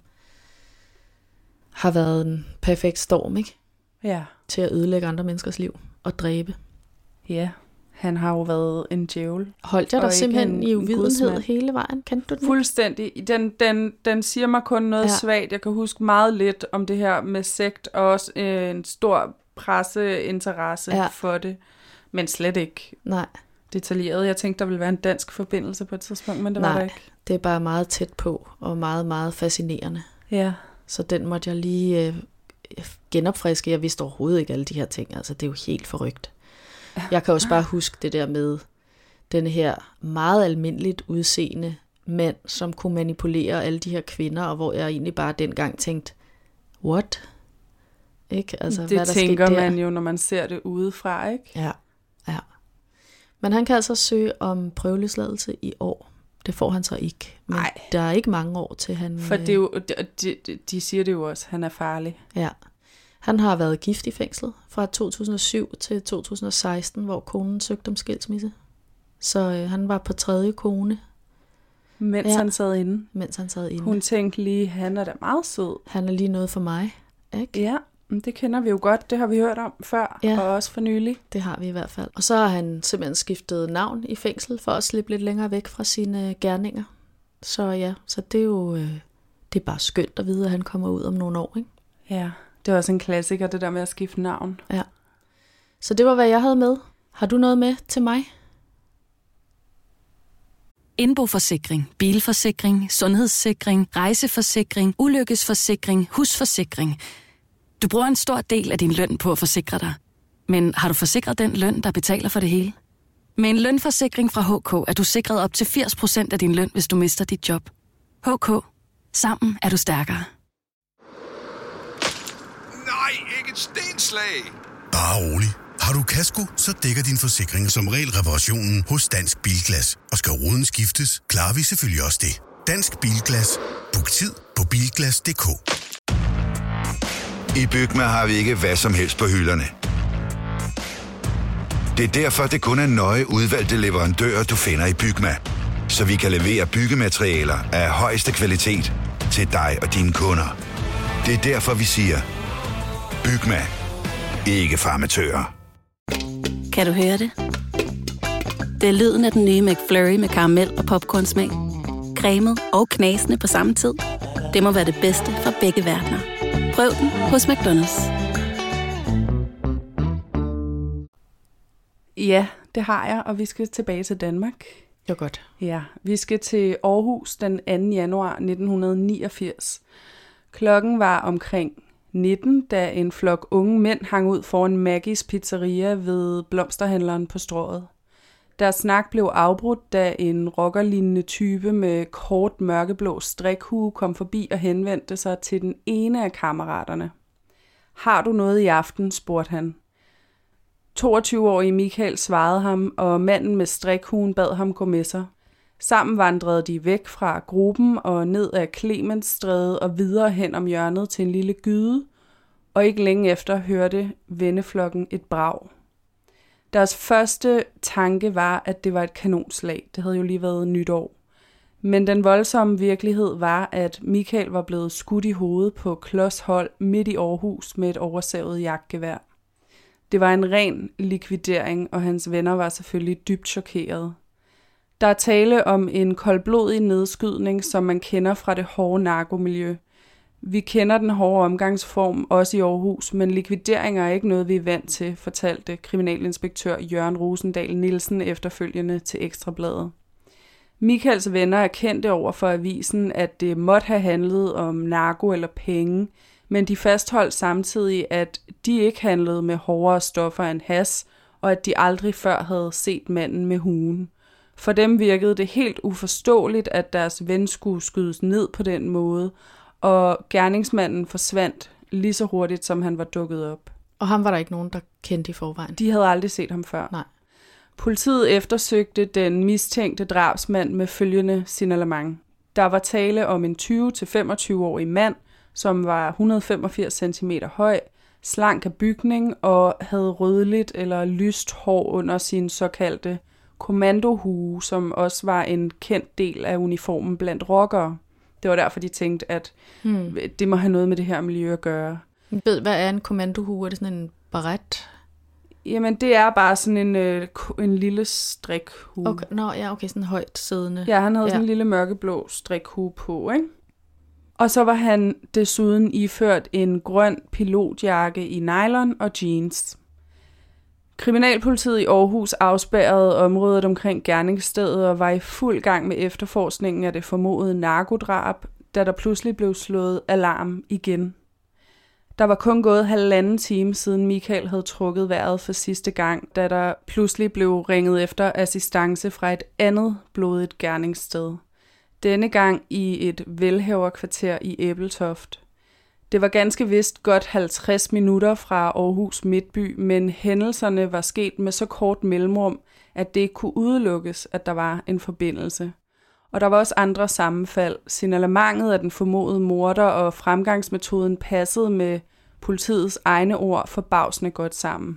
har været en perfekt storm, ikke? Ja. Til at ødelægge andre menneskers liv og dræbe. Ja, han har jo været en djævel. Holdt jeg dig simpelthen i uvidenhed hele vejen? Kendte du den? Fuldstændig. Den siger mig kun noget svagt. Jeg kan huske meget lidt om det her med sekt, og også en stor presseinteresse for det, men slet ikke detaljeret. Jeg tænkte, der ville være en dansk forbindelse på et tidspunkt, men det var der ikke. Det er bare meget tæt på, og meget, meget fascinerende. Ja. Så den måtte jeg lige genopfriske. Jeg vidste overhovedet ikke alle de her ting. Altså, det er jo helt forrygt. Jeg kan også bare huske det der med den her meget almindeligt udseende mand, som kunne manipulere alle de her kvinder, og hvor jeg egentlig bare dengang tænkte, what? Ikke? Altså, det hvad der tænker man jo, når man ser det udefra, ikke? Ja. Men han kan altså søge om prøveløsladelse i år. Det får han så ikke. Men der er ikke mange år til han... For det er jo, de siger det jo også, han er farlig. Ja. Han har været gift i fængslet fra 2007 til 2016, hvor konen søgte om skilsmisse. Så han var på 3. kone. Mens han sad inde. Mens han sad inde. Hun tænkte lige, han er da meget sød. Han er lige noget for mig, ikke? Ja, det kender vi jo godt. Det har vi hørt om før, og også for nylig. Det har vi i hvert fald. Og så har han simpelthen skiftet navn i fængsel for at slippe lidt længere væk fra sine gerninger. Så ja, så det er jo det er bare skønt at vide, at han kommer ud om nogle år, ikke? Ja, Det er også en klassiker, det der med at skifte navn. Ja. Så det var, hvad jeg havde med. Har du noget med til mig? Indboforsikring, bilforsikring, sundhedssikring, rejseforsikring, ulykkesforsikring, husforsikring. Du bruger en stor del af din løn på at forsikre dig. Men har du forsikret den løn, der betaler for det hele? Med en lønforsikring fra HK er du sikret op til 80% af din løn, hvis du mister dit job. HK. Sammen er du stærkere. Nej, ikke et stenslag! Bare rolig. Har du kasko, så dækker din forsikring som regel reparationen hos Dansk Bilglas. Og skal ruden skiftes, klarer vi selvfølgelig også det. Dansk Bilglas. Book tid på bilglas.dk. I Bygma har vi ikke hvad som helst på hylderne. Det er derfor, det kun er nøje udvalgte leverandører, du finder i Bygma. Så vi kan levere byggematerialer af højeste kvalitet til dig og dine kunder. Det er derfor, vi siger, Bygma. Ikke farmatører. Kan du høre det? Det er lyden af den nye McFlurry med karamel og popcornsmag. Cremet og knasende på samme tid. Det må være det bedste fra begge verdener. Prøv den hos McDonald's. Ja, det har jeg, og vi skal tilbage til Danmark. Det var godt. Ja, vi skal til Aarhus den 2. januar 1989. Klokken var omkring 19, da en flok unge mænd hang ud foran Maggies pizzeria ved blomsterhandleren på Strøget. Deres snak blev afbrudt, da en rockerlignende type med kort mørkeblå strikhue kom forbi og henvendte sig til den ene af kammeraterne. Har du noget i aften, spurgte han. 22-årige Michael svarede ham, og manden med strikhuen bad ham gå med sig. Sammen vandrede de væk fra gruppen og ned ad Clemensstræde og videre hen om hjørnet til en lille gyde, og ikke længe efter hørte venneflokken et brag. Deres første tanke var, at det var et kanonslag. Det havde jo lige været nytår. Men den voldsomme virkelighed var, at Michael var blevet skudt i hovedet på klods hold midt i Aarhus med et oversavet jagtgevær. Det var en ren likvidering, og hans venner var selvfølgelig dybt chokerede. Der er tale om en koldblodig nedskydning, som man kender fra det hårde narkomiljø. Vi kender den hårde omgangsform også i Aarhus, men likvideringer er ikke noget, vi er vant til, fortalte kriminalinspektør Jørgen Rosendal Nielsen efterfølgende til Ekstrabladet. Michaels venner erkendte over for avisen, at det måtte have handlet om narko eller penge, men de fastholdt samtidig, at de ikke handlede med hårdere stoffer end hash, og at de aldrig før havde set manden med huen. For dem virkede det helt uforståeligt, at deres ven skulle skydes ned på den måde, og gerningsmanden forsvandt lige så hurtigt, som han var dukket op. Og ham var der ikke nogen, der kendte i forvejen? De havde aldrig set ham før. Nej. Politiet eftersøgte den mistænkte drabsmand med følgende signalement. Der var tale om en 20-25-årig mand, som var 185 cm høj, slank af bygning og havde rødligt eller lyst hår under sin såkaldte kommandohue, som også var en kendt del af uniformen blandt rockere. Det var derfor, de tænkte, at det må have noget med det her miljø at gøre. Hvad er en kommandohue? Er det sådan en baret? Jamen, det er bare sådan en lille strikhue. Okay, sådan højt siddende. Ja, han havde sådan en lille mørkeblå strikhue på, ikke? Og så var han desuden iført en grøn pilotjakke i nylon og jeans. Kriminalpolitiet i Aarhus afspærrede området omkring gerningsstedet og var i fuld gang med efterforskningen af det formodede narkodrab, da der pludselig blev slået alarm igen. Der var kun gået 1,5 time siden Michael havde trukket vejret for sidste gang, da der pludselig blev ringet efter assistance fra et andet blodigt gerningssted. Denne gang i et velhaverkvarter i Ebeltoft. Det var ganske vist godt 50 minutter fra Aarhus Midtby, men hændelserne var sket med så kort mellemrum, at det ikke kunne udelukkes, at der var en forbindelse. Og der var også andre sammenfald. Signalementet af den formodede morder og fremgangsmetoden passede med politiets egne ord forbavsende godt sammen.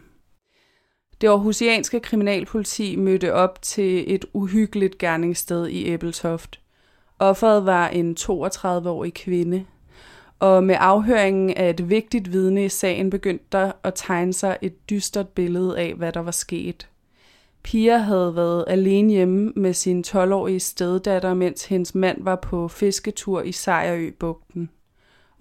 Det aarhusianske kriminalpoliti mødte op til et uhyggeligt gerningssted i Ebeltoft. Offeret var en 32-årig kvinde, og med afhøringen af et vigtigt vidne i sagen begyndte der at tegne sig et dystert billede af, hvad der var sket. Pia havde været alene hjemme med sin 12-årige steddatter, mens hendes mand var på fisketur i Sejerøbugten.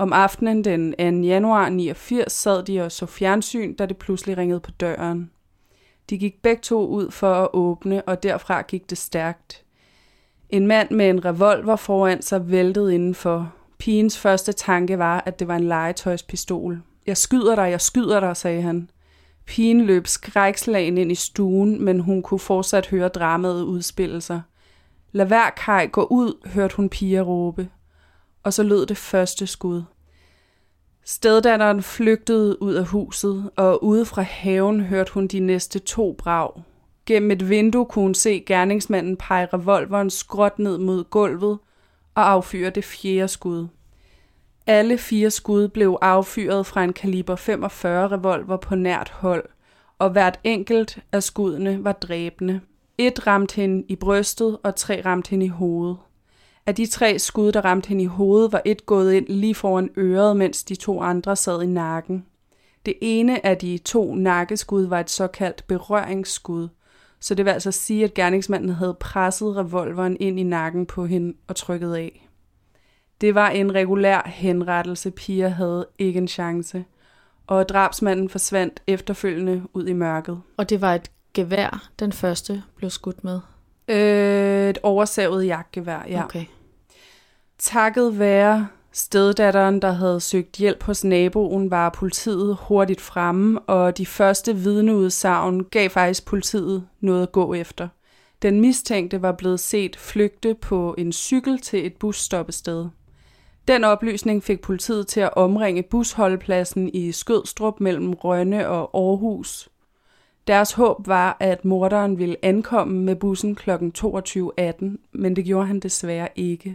Om aftenen den 2. januar 89 sad de og så fjernsyn, da det pludselig ringede på døren. De gik begge to ud for at åbne, og derfra gik det stærkt. En mand med en revolver foran sig væltede indenfor. Pigens første tanke var, at det var en legetøjspistol. Jeg skyder dig, sagde han. Pigen løb skrækslagen ind i stuen, men hun kunne fortsat høre dramaet udspille sig. Lad være, Kai, gå ud, hørte hun Pia råbe. Og så lød det første skud. Steddatteren flygtede ud af huset, og ude fra haven hørte hun de næste 2 brag. Gennem et vindue kunne hun se gerningsmanden pege revolveren skråt ned mod gulvet og affyre det 4. skud. Alle 4 skud blev affyret fra en kaliber 45 revolver på nært hold, og hvert enkelt af skuddene var dræbende. 1 ramte hende i brystet, og 3 ramte hende i hovedet. Af de 3 skud, der ramte hende i hovedet, var 1 gået ind lige foran øret, mens de 2 andre sad i nakken. Det ene af de 2 nakkeskud var et såkaldt berøringsskud, så det vil altså sige, at gerningsmanden havde presset revolveren ind i nakken på hende og trykket af. Det var en regulær henrettelse. Pia havde ikke en chance, og drabsmanden forsvandt efterfølgende ud i mørket. Og det var et gevær, den første blev skudt med? Et oversavet jagtgevær, ja. Okay. Takket være steddatteren, der havde søgt hjælp hos naboen, var politiet hurtigt fremme, og de første vidneudsagn gav faktisk politiet noget at gå efter. Den mistænkte var blevet set flygte på en cykel til et busstoppested. Den oplysning fik politiet til at omringe busholdepladsen i Skødstrup mellem Rønne og Aarhus. Deres håb var, at morderen ville ankomme med bussen kl. 22.18, men det gjorde han desværre ikke.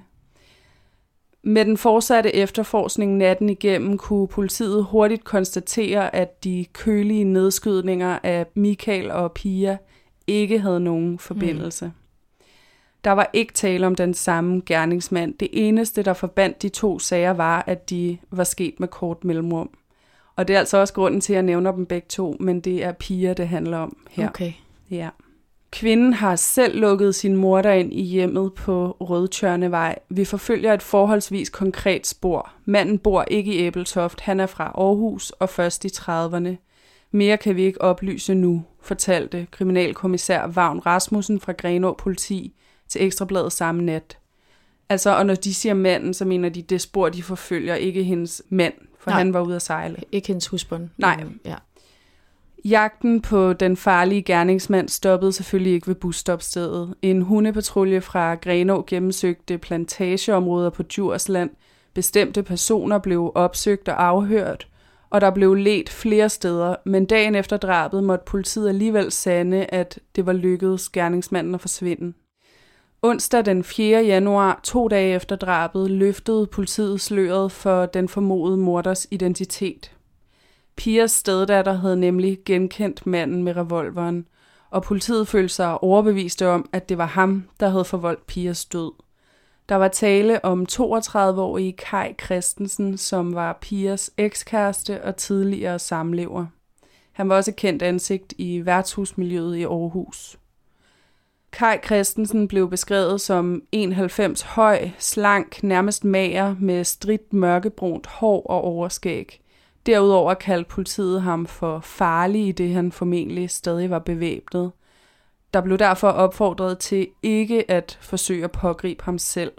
Med den fortsatte efterforskning natten igennem kunne politiet hurtigt konstatere, at de kølige nedskydninger af Michael og Pia ikke havde nogen forbindelse. Der var ikke tale om den samme gerningsmand. Det eneste, der forbandt de 2 sager, var, at de var sket med kort mellemrum. Og det er altså også grunden til, at jeg nævner dem begge 2, men det er Pia, det handler om her. Okay. Ja. Kvinden har selv lukket sin morder ind i hjemmet på Rødtjørnevej. Vi forfølger et forholdsvis konkret spor. Manden bor ikke i Ebeltoft, han er fra Aarhus og først i 30'erne. Mere kan vi ikke oplyse nu, fortalte kriminalkommissær Vagn Rasmussen fra Grenaa Politi til Ekstrabladet samme nat. Altså, og når de siger manden, så mener de, det spor, de forfølger, ikke hendes mand, for han var ude at sejle. Ikke hendes husbund. Nej. Ja. Jagten på den farlige gerningsmand stoppede selvfølgelig ikke ved busstopstedet. En hundepatrulje fra Grenaa gennemsøgte plantageområder på Djursland. Bestemte personer blev opsøgt og afhørt, og der blev ledt flere steder, men dagen efter drabet måtte politiet alligevel sande, at det var lykkedes gerningsmanden at forsvinde. Onsdag den 4. januar, 2 dage efter drabet, løftede politiet sløret for den formodede morders identitet. Pias steddatter havde nemlig genkendt manden med revolveren, og politiet følte sig overbeviste om, at det var ham, der havde forvoldt Pias død. Der var tale om 32-årige Kai Christensen, som var Pias ekskæreste og tidligere samlever. Han var også kendt ansigt i værtshusmiljøet i Aarhus. Kai Christensen blev beskrevet som 91 høj, slank, nærmest mager med stridt mørkebrunt hår og overskæg. Derudover kaldte politiet ham for farlig, i det han formentlig stadig var bevæbnet. Der blev derfor opfordret til ikke at forsøge at pågribe ham selv.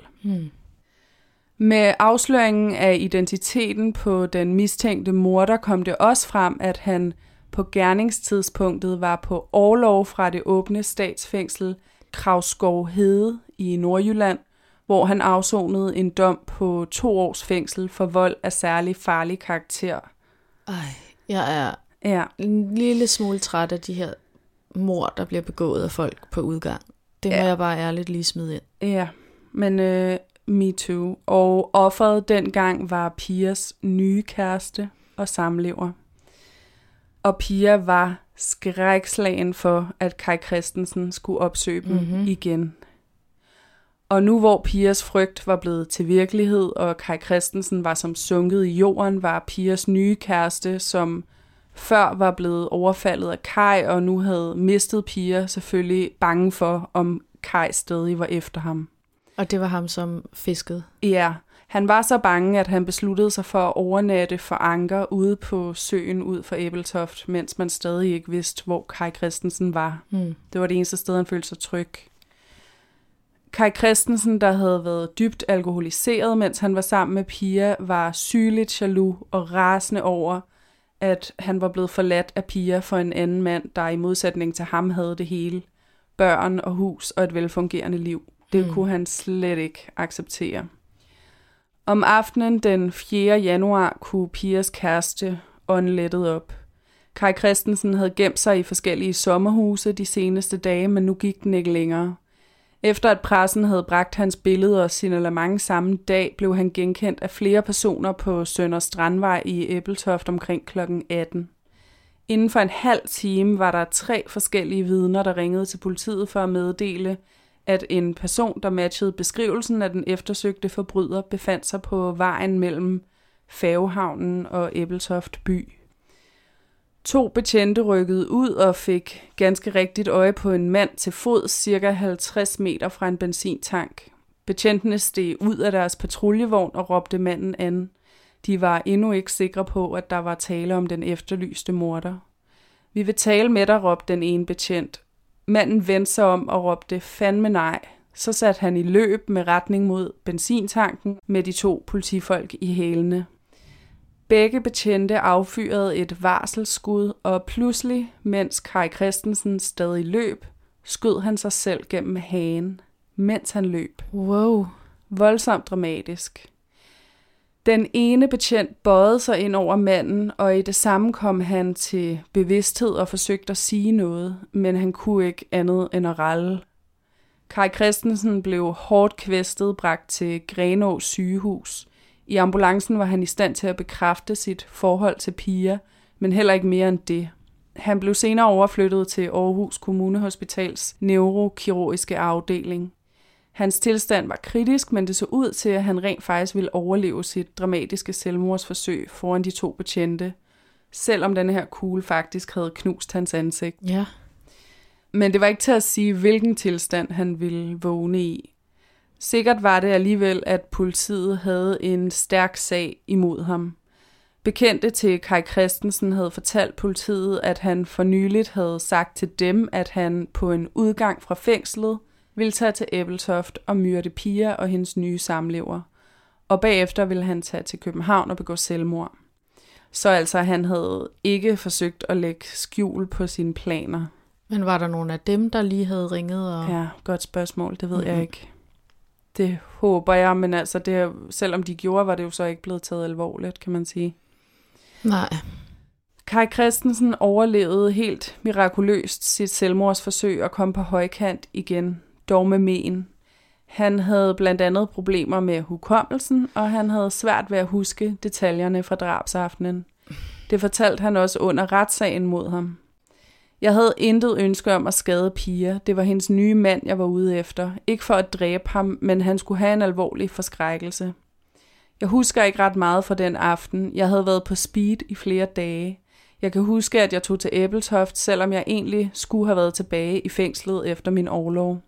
Med afsløringen af identiteten på den mistænkte morder kom det også frem, at han på gerningstidspunktet var på orlov fra det åbne statsfængsel Kravskov Hede i Nordjylland, hvor han afsonede en dom på 2 års fængsel for vold af særlig farlig karakter. Jeg er en lille smule træt af de her mord, der bliver begået af folk på udgang. Det må jeg bare ærligt lige smide ind. Ja, men me too. Og offeret dengang var Pias nye kæreste og samlever. Og Pia var skrækslagen for, at Kai Christensen skulle opsøge dem igen. Og nu hvor Pias frygt var blevet til virkelighed, og Kai Christensen var som sunket i jorden, var Pias nye kæreste, som før var blevet overfaldet af Kai, og nu havde mistet Pia, selvfølgelig bange for, om Kai stadig var efter ham. Og det var ham, som fiskede? Ja, Han var så bange, at han besluttede sig for at overnatte for anker ude på søen ud for Ebeltoft, mens man stadig ikke vidste, hvor Kai Christensen var. Det var det eneste sted, han følte sig tryg. Kai Christensen, der havde været dybt alkoholiseret, mens han var sammen med Pia, var sygeligt jaloux og rasende over, at han var blevet forladt af Pia for en anden mand, der i modsætning til ham havde det hele. Børn og hus og et velfungerende liv. Det kunne han slet ikke acceptere. Om aftenen den 4. januar kunne Pias kæreste ånde lettet op. Kai Christensen havde gemt sig i forskellige sommerhuse de seneste dage, men nu gik den ikke længere. Efter at pressen havde bragt hans billeder og signalement samme dag, blev han genkendt af flere personer på Sønder Strandvej i Ebeltoft omkring kl. 18. Inden for en halv time var der 3 forskellige vidner, der ringede til politiet for at meddele, at en person, der matchede beskrivelsen af den eftersøgte forbryder, befandt sig på vejen mellem Færgehavnen og Ebeltoft by. 2 betjente rykkede ud og fik ganske rigtigt øje på en mand til fod, cirka 50 meter fra en benzintank. Betjentene steg ud af deres patruljevogn og råbte manden an. De var endnu ikke sikre på, at der var tale om den efterlyste morder. Vi vil tale med dig, råbte den ene betjent. Manden vendte sig om og råbte fandme nej. Så satte han i løb med retning mod benzintanken med de 2 politifolk i hælene. Begge betjente affyrede et varselsskud, og pludselig, mens Kai Christensen stadig løb, skød han sig selv gennem hagen, mens han løb. Wow. Voldsomt dramatisk. Den ene betjent bøjede sig ind over manden, og i det samme kom han til bevidsthed og forsøgte at sige noget, men han kunne ikke andet end at ralle. Kai Christensen blev hårdt kvæstet, bragt til Grenaa sygehus. I ambulancen var han i stand til at bekræfte sit forhold til Pia, men heller ikke mere end det. Han blev senere overflyttet til Aarhus Kommunehospitals neurokirurgiske afdeling. Hans tilstand var kritisk, men det så ud til, at han rent faktisk ville overleve sit dramatiske selvmordsforsøg foran de 2 betjente, selvom den her kugle faktisk havde knust hans ansigt. Ja. Men det var ikke til at sige, hvilken tilstand han ville vågne i. Sikkert var det alligevel, at politiet havde en stærk sag imod ham. Bekendte til Kai Christensen havde fortalt politiet, at han for nyligt havde sagt til dem, at han på en udgang fra fængslet ville tage til Ebeltoft og myrde Pia og hendes nye samlever. Og bagefter ville han tage til København og begå selvmord. Så altså, han havde ikke forsøgt at lægge skjul på sine planer. Men var der nogen af dem, der lige havde ringet? Og... Ja, godt spørgsmål. Det ved jeg ikke. Det håber jeg, men altså, det, selvom de gjorde, var det jo så ikke blevet taget alvorligt, kan man sige. Nej. Kai Christensen overlevede helt mirakuløst sit selvmordsforsøg og kom på højkant igen, dog med men. Han havde blandt andet problemer med hukommelsen, og han havde svært ved at huske detaljerne fra drabsaftenen. Det fortalte han også under retssagen mod ham. Jeg havde intet ønske om at skade Pia. Det var hendes nye mand, jeg var ude efter. Ikke for at dræbe ham, men han skulle have en alvorlig forskrækkelse. Jeg husker ikke ret meget fra den aften. Jeg havde været på speed i flere dage. Jeg kan huske, at jeg tog til Ebeltoft, selvom jeg egentlig skulle have været tilbage i fængslet efter min orlov.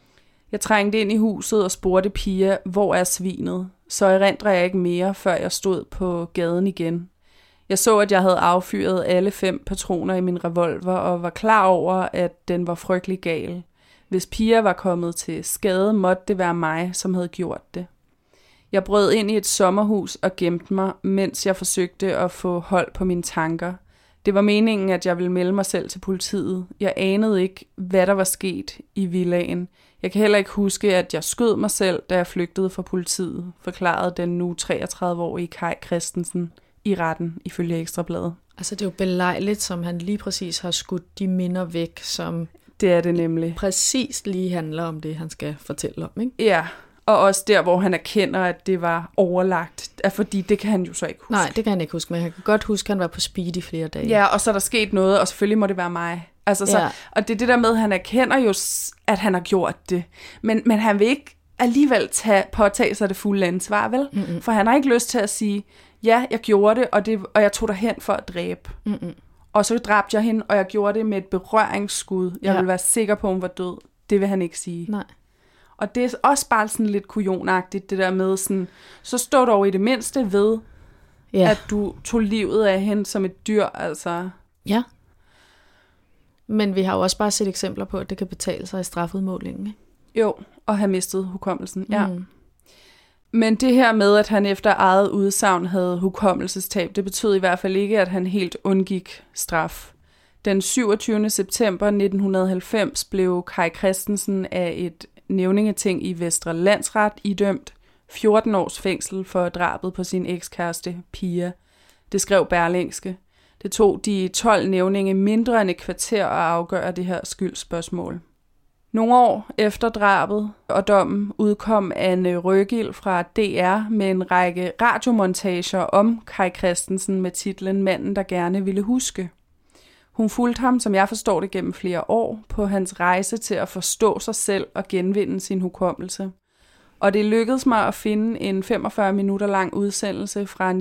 Jeg trængte ind i huset og spurgte Pia, hvor er svinet? Så erindrer jeg ikke mere, før jeg stod på gaden igen. Jeg så, at jeg havde affyret alle 5 patroner i min revolver og var klar over, at den var frygtelig gal. Hvis Pia var kommet til skade, måtte det være mig, som havde gjort det. Jeg brød ind i et sommerhus og gemte mig, mens jeg forsøgte at få hold på mine tanker. Det var meningen, at jeg ville melde mig selv til politiet. Jeg anede ikke, hvad der var sket i villaen. Jeg kan heller ikke huske, at jeg skød mig selv, da jeg flygtede fra politiet, forklarede den nu 33-årige Kai Christensen i retten, ifølge Ekstrabladet. Altså det er jo belejligt, som han lige præcis har skudt de minder væk, som det er det nemlig. Præcis lige handler om det, han skal fortælle om, ikke? Ja, og også der, hvor han erkender, at det var overlagt, fordi det kan han jo så ikke huske. Nej, det kan han ikke huske, men han kan godt huske, at han var på speed i flere dage. Ja, og så er der sket noget, og selvfølgelig må det være mig. Altså, så, ja. Og det er det der med, at han erkender jo, at han har gjort det, men han vil ikke alligevel påtage sig det fulde ansvar, vel? Mm-mm. For han har ikke lyst til at sige, ja, jeg gjorde det, og jeg tog derhen for at dræbe. Mm-mm. Og så dræbte jeg hende, og jeg gjorde det med et berøringsskud. Jeg ville være sikker på, at hun var død. Det vil han ikke sige. Nej. Og det er også bare sådan lidt kujonagtigt, det der med sådan, så står dog i det mindste ved, at du tog livet af hende som et dyr, altså. Ja. Men vi har jo også bare set eksempler på, at det kan betale sig i strafudmålingen, ikke? Jo, og have mistet hukommelsen, ja. Men det her med, at han efter eget udsagn havde hukommelsestab, det betød i hvert fald ikke, at han helt undgik straf. Den 27. september 1990 blev Kai Christensen af et nævningeting i Vestre Landsret idømt 14 års fængsel for drabet på sin ekskæreste Pia. Det skrev Berlingske. Det tog de 12 nævninge mindre end et kvarter at afgøre det her skyldsspørgsmål. Nogle år efter drabet og dommen udkom Anne Røgild fra DR med en række radiomontager om Kai Christensen med titlen Manden, der gerne ville huske. Hun fulgte ham, som jeg forstår det, gennem flere år på hans rejse til at forstå sig selv og genvinde sin hukommelse. Og det lykkedes mig at finde en 45 minutter lang udsendelse fra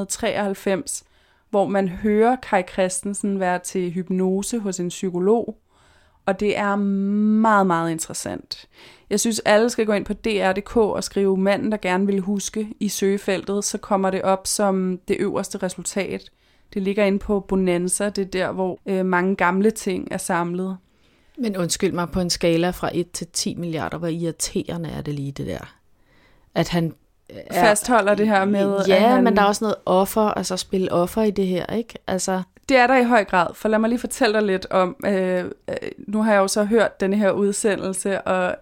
1993, hvor man hører Kai Christensen være til hypnose hos en psykolog, og det er meget, meget interessant. Jeg synes, alle skal gå ind på dr.dk og skrive Manden, der gerne vil huske i søgefeltet, så kommer det op som det øverste resultat. Det ligger inde på Bonanza, det er der, hvor mange gamle ting er samlet. Men undskyld mig, på en skala fra 1 til 10 milliarder, hvor irriterende er det lige det der? At han fastholder det her med... Ja, men der er også noget offer, altså spille offer i det her, ikke? Altså... Det er der i høj grad, for lad mig lige fortælle dig lidt om... nu har jeg jo så hørt denne her udsendelse, og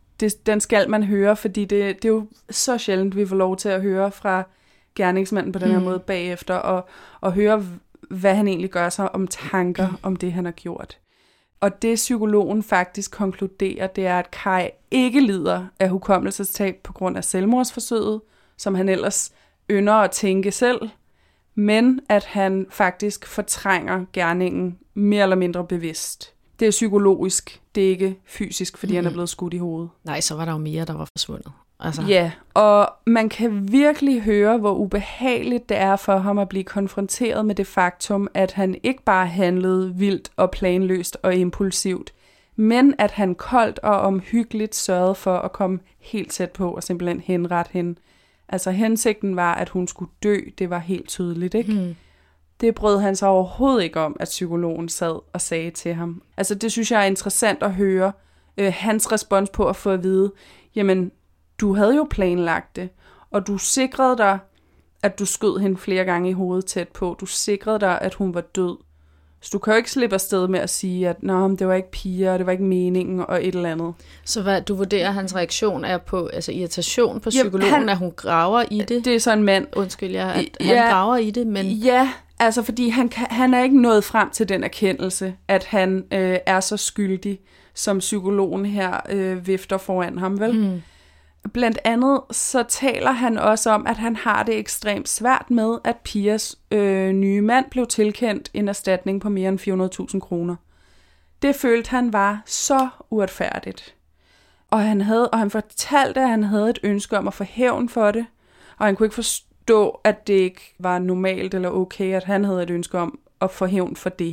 den skal man høre, fordi det er jo så sjældent, vi får lov til at høre fra gerningsmanden på den her måde bagefter, og høre, hvad han egentlig gør sig om tanker om det, han har gjort. Og det psykologen faktisk konkluderer, det er, at Kai ikke lider af hukommelsestab på grund af selvmordsforsøget, som han ellers ynder at tænke selv, men at han faktisk fortrænger gerningen mere eller mindre bevidst. Det er psykologisk, det er ikke fysisk, fordi han er blevet skudt i hovedet. Nej, så var der jo mere, der var forsvundet. Altså. Ja, og man kan virkelig høre, hvor ubehageligt det er for ham at blive konfronteret med det faktum, at han ikke bare handlede vildt og planløst og impulsivt, men at han koldt og omhyggeligt sørgede for at komme helt tæt på og simpelthen henrette hende. Altså hensigten var, at hun skulle dø, det var helt tydeligt, ikke? Det brød han sig overhovedet ikke om, at psykologen sad og sagde til ham. Altså det synes jeg er interessant at høre hans respons på at få at vide, jamen du havde jo planlagt det, og du sikrede dig, at du skød hende flere gange i hovedet tæt på. Du sikrede dig, at hun var død. Så du kan jo ikke slippe afsted med at sige, at det var ikke Pia, og det var ikke meningen, og et eller andet. Så hvad du vurderer, hans reaktion er på, altså irritation på psykologen, at hun graver i det? Det er så en mand. Undskyld, at han graver i det, men... Ja, altså fordi han er ikke nået frem til den erkendelse, at han er så skyldig, som psykologen her vifter foran ham, vel? Blandt andet så taler han også om, at han har det ekstremt svært med, at Pias nye mand blev tilkendt en erstatning på mere end 400.000 kroner. Det følte han var så uretfærdigt. Og han fortalte, at han havde et ønske om at få hævn for det, og han kunne ikke forstå, at det ikke var normalt eller okay, at han havde et ønske om at få hævn for det.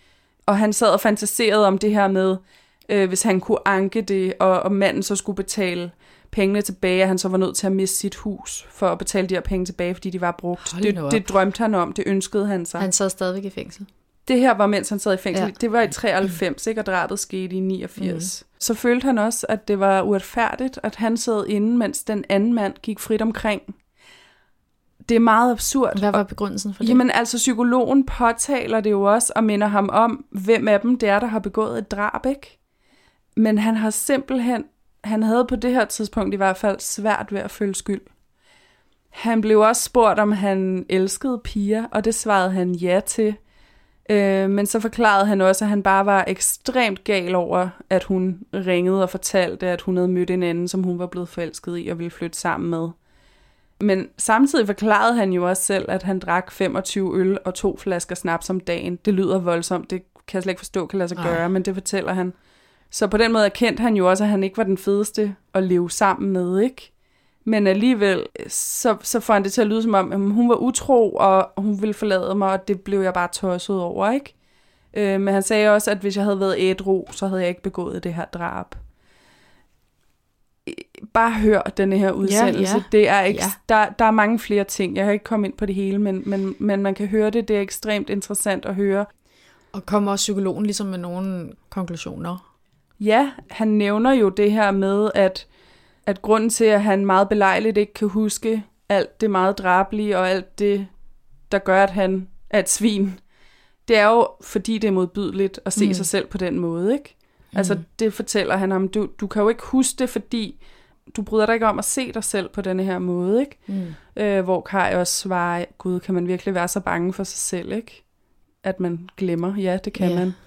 Og han sad og fantaserede om det her med, hvis han kunne anke det, og manden så skulle betale pengene tilbage, at han så var nødt til at miste sit hus for at betale de her penge tilbage, fordi de var brugt. Det drømte han om, det ønskede han sig. Han sad stadigvæk i fængsel. Det her var, mens han sad i fængsel. Ja. Det var i 93, ikke? Og drabet skete i 89. Så følte han også, at det var uretfærdigt, at han sad inde, mens den anden mand gik frit omkring. Det er meget absurd. Hvad var begrundelsen for det? Jamen altså, psykologen påtaler det jo også, og minder ham om, hvem af dem det er, der har begået et drab, ikke? Men han har simpelthen, han havde på det her tidspunkt i hvert fald svært ved at føle skyld. Han blev også spurgt, om han elskede Pia, og det svarede han ja til. Men så forklarede han også, at han bare var ekstremt gal over, at hun ringede og fortalte, at hun havde mødt en anden, som hun var blevet forelsket i og ville flytte sammen med. Men samtidig forklarede han jo også selv, at han drak 25 øl og 2 flasker snaps om dagen. Det lyder voldsomt, det kan jeg slet ikke forstå, kan lade sig gøre, men det fortæller han. Så på den måde erkendte han jo også, at han ikke var den fedeste at leve sammen med, ikke? Men alligevel, så får han det til at lyde som om, at hun var utro, og hun ville forlade mig, og det blev jeg bare tosset over, ikke? Men han sagde også, at hvis jeg havde været ædru, så havde jeg ikke begået det her drab. bare hør denne her udsendelse. Ja. Det er der er mange flere ting. Jeg har ikke kommet ind på det hele, men man kan høre det. Det er ekstremt interessant at høre. Og kommer også psykologen ligesom med nogle konklusioner? Ja, han nævner jo det her med, at grunden til, at han meget belejligt ikke kan huske alt det meget drabelige og alt det, der gør, at han er et svin, det er jo, fordi det er modbydeligt at se sig selv på den måde, ikke? Altså, det fortæller han ham. Du kan jo ikke huske det, fordi du bryder dig ikke om at se dig selv på denne her måde, ikke? Hvor Kai også svarer, gud, kan man virkelig være så bange for sig selv, ikke? At man glemmer. Ja, det kan man.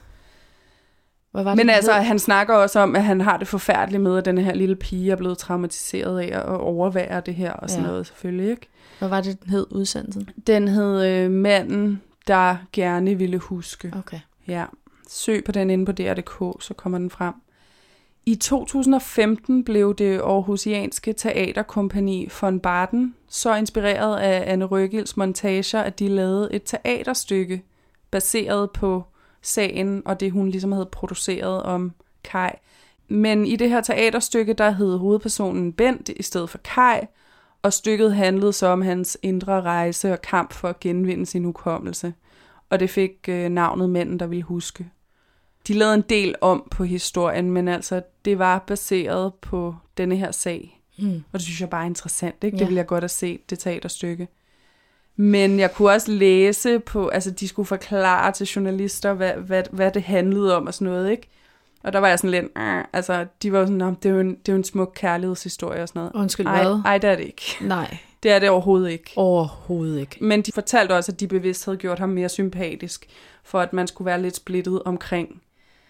Men altså, han snakker også om, at han har det forfærdeligt med, at den her lille pige er blevet traumatiseret af at overvære det her og sådan noget, selvfølgelig, ikke? Hvad var det, den hed, udsendelsen? Den hed Manden, der gerne ville huske. Okay. Ja. Søg på den inde på DR.dk, så kommer den frem. I 2015 blev det aarhusianske teaterkompagni von Baden så inspireret af Anne Røgilds montager, at de lavede et teaterstykke baseret på sagen og det, hun ligesom havde produceret om Kai. Men i det her teaterstykke, der hed hovedpersonen Bent i stedet for Kai, og stykket handlede så om hans indre rejse og kamp for at genvinde sin hukommelse. Og det fik navnet Manden, der ville huske. De lavede en del om på historien, men altså, det var baseret på denne her sag. Og det synes jeg bare er interessant, ikke? Ja. Det ville jeg godt have set, det teaterstykke. Men jeg kunne også læse på, altså de skulle forklare til journalister, hvad det handlede om og sådan noget, ikke? Og der var jeg sådan lidt, altså de var sådan, det er jo en smuk kærlighedshistorie og sådan noget. Undskyld, hvad? Ej, det er det ikke. Nej. Det er det overhovedet ikke. Overhovedet ikke. Men de fortalte også, at de bevidst havde gjort ham mere sympatisk, for at man skulle være lidt splittet omkring.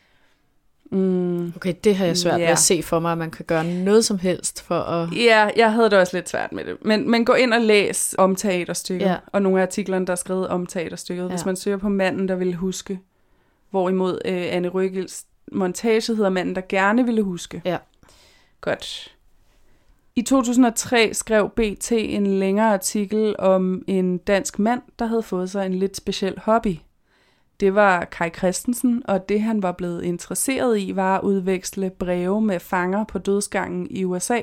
Okay, det har jeg svært ved at se for mig, at man kan gøre noget som helst for at... Ja, jeg havde det også lidt svært med det. Men gå ind og læs om teaterstykket, og nogle af artiklerne, der er skrevet om teaterstykket. Hvis man søger på Manden, der ville huske, hvorimod Anne Røgilds montage hedder Manden, der gerne ville huske. Ja. Godt. I 2003 skrev BT en længere artikel om en dansk mand, der havde fået sig en lidt speciel hobby. Det var Kai Christensen, og det han var blevet interesseret i, var at udveksle breve med fanger på dødsgangen i USA.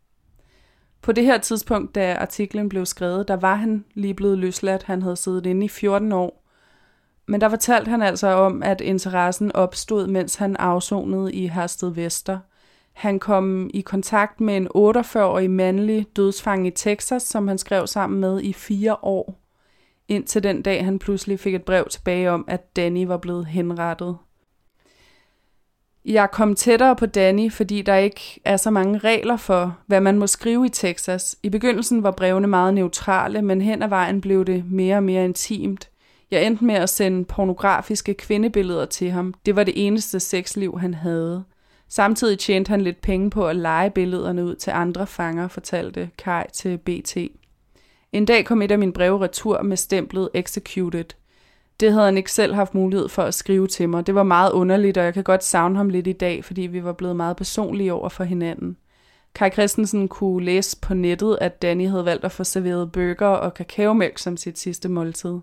På det her tidspunkt, da artiklen blev skrevet, der var han lige blevet løsladt. Han havde siddet inde i 14 år. Men der fortalte han altså om, at interessen opstod, mens han afsonede i Herstedvester. Han kom i kontakt med en 48-årig mandlig dødsfange i Texas, som han skrev sammen med i 4 år. Indtil den dag, han pludselig fik et brev tilbage om, at Danny var blevet henrettet. Jeg kom tættere på Danny, fordi der ikke er så mange regler for, hvad man må skrive i Texas. I begyndelsen var brevene meget neutrale, men hen ad vejen blev det mere og mere intimt. Jeg endte med at sende pornografiske kvindebilleder til ham. Det var det eneste sexliv, han havde. Samtidig tjente han lidt penge på at leje billederne ud til andre fanger, fortalte Kai til BT. En dag kom et af mine breve retur med stemplet executed. Det havde han ikke selv haft mulighed for at skrive til mig. Det var meget underligt, og jeg kan godt savne ham lidt i dag, fordi vi var blevet meget personlige over for hinanden. Kai Christensen kunne læse på nettet, at Danny havde valgt at få serveret burger og kakaomælk som sit sidste måltid.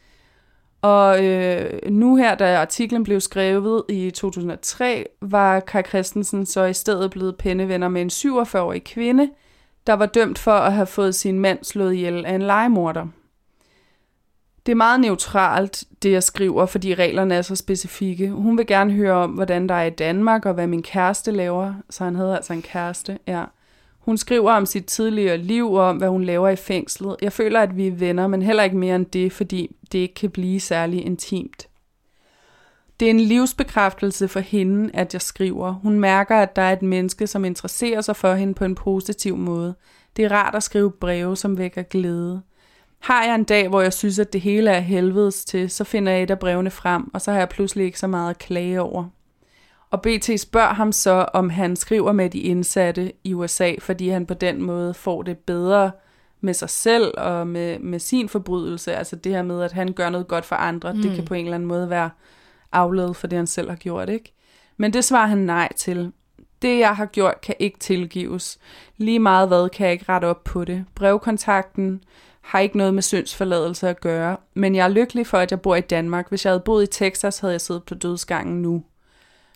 Og nu her, da artiklen blev skrevet i 2003, var Kai Christensen så i stedet blevet pennevenner med en 47-årig kvinde, der var dømt for at have fået sin mand slået ihjel af en legemorder. Det er meget neutralt, det jeg skriver, fordi reglerne er så specifikke. Hun vil gerne høre om, hvordan der er i Danmark, og hvad min kæreste laver. Så han havde altså en kæreste, ja. Hun skriver om sit tidligere liv, og om, hvad hun laver i fængslet. Jeg føler, at vi er venner, men heller ikke mere end det, fordi det ikke kan blive særlig intimt. Det er en livsbekræftelse for hende, at jeg skriver. Hun mærker, at der er et menneske, som interesserer sig for hende på en positiv måde. Det er rart at skrive breve, som vækker glæde. Har jeg en dag, hvor jeg synes, at det hele er helvedes til, så finder jeg et af brevene frem, og så har jeg pludselig ikke så meget at klage over. Og BT spørger ham så, om han skriver med de indsatte i USA, fordi han på den måde får det bedre med sig selv og med sin forbrydelse. Altså det her med, at han gør noget godt for andre, det kan på en eller anden måde være afledet for det, han selv har gjort, ikke? Men det svarer han nej til. Det, jeg har gjort, kan ikke tilgives. Lige meget hvad, kan jeg ikke rette op på det. Brevkontakten har ikke noget med syndsforladelse at gøre, men jeg er lykkelig for, at jeg bor i Danmark. Hvis jeg havde boet i Texas, havde jeg siddet på dødsgangen nu.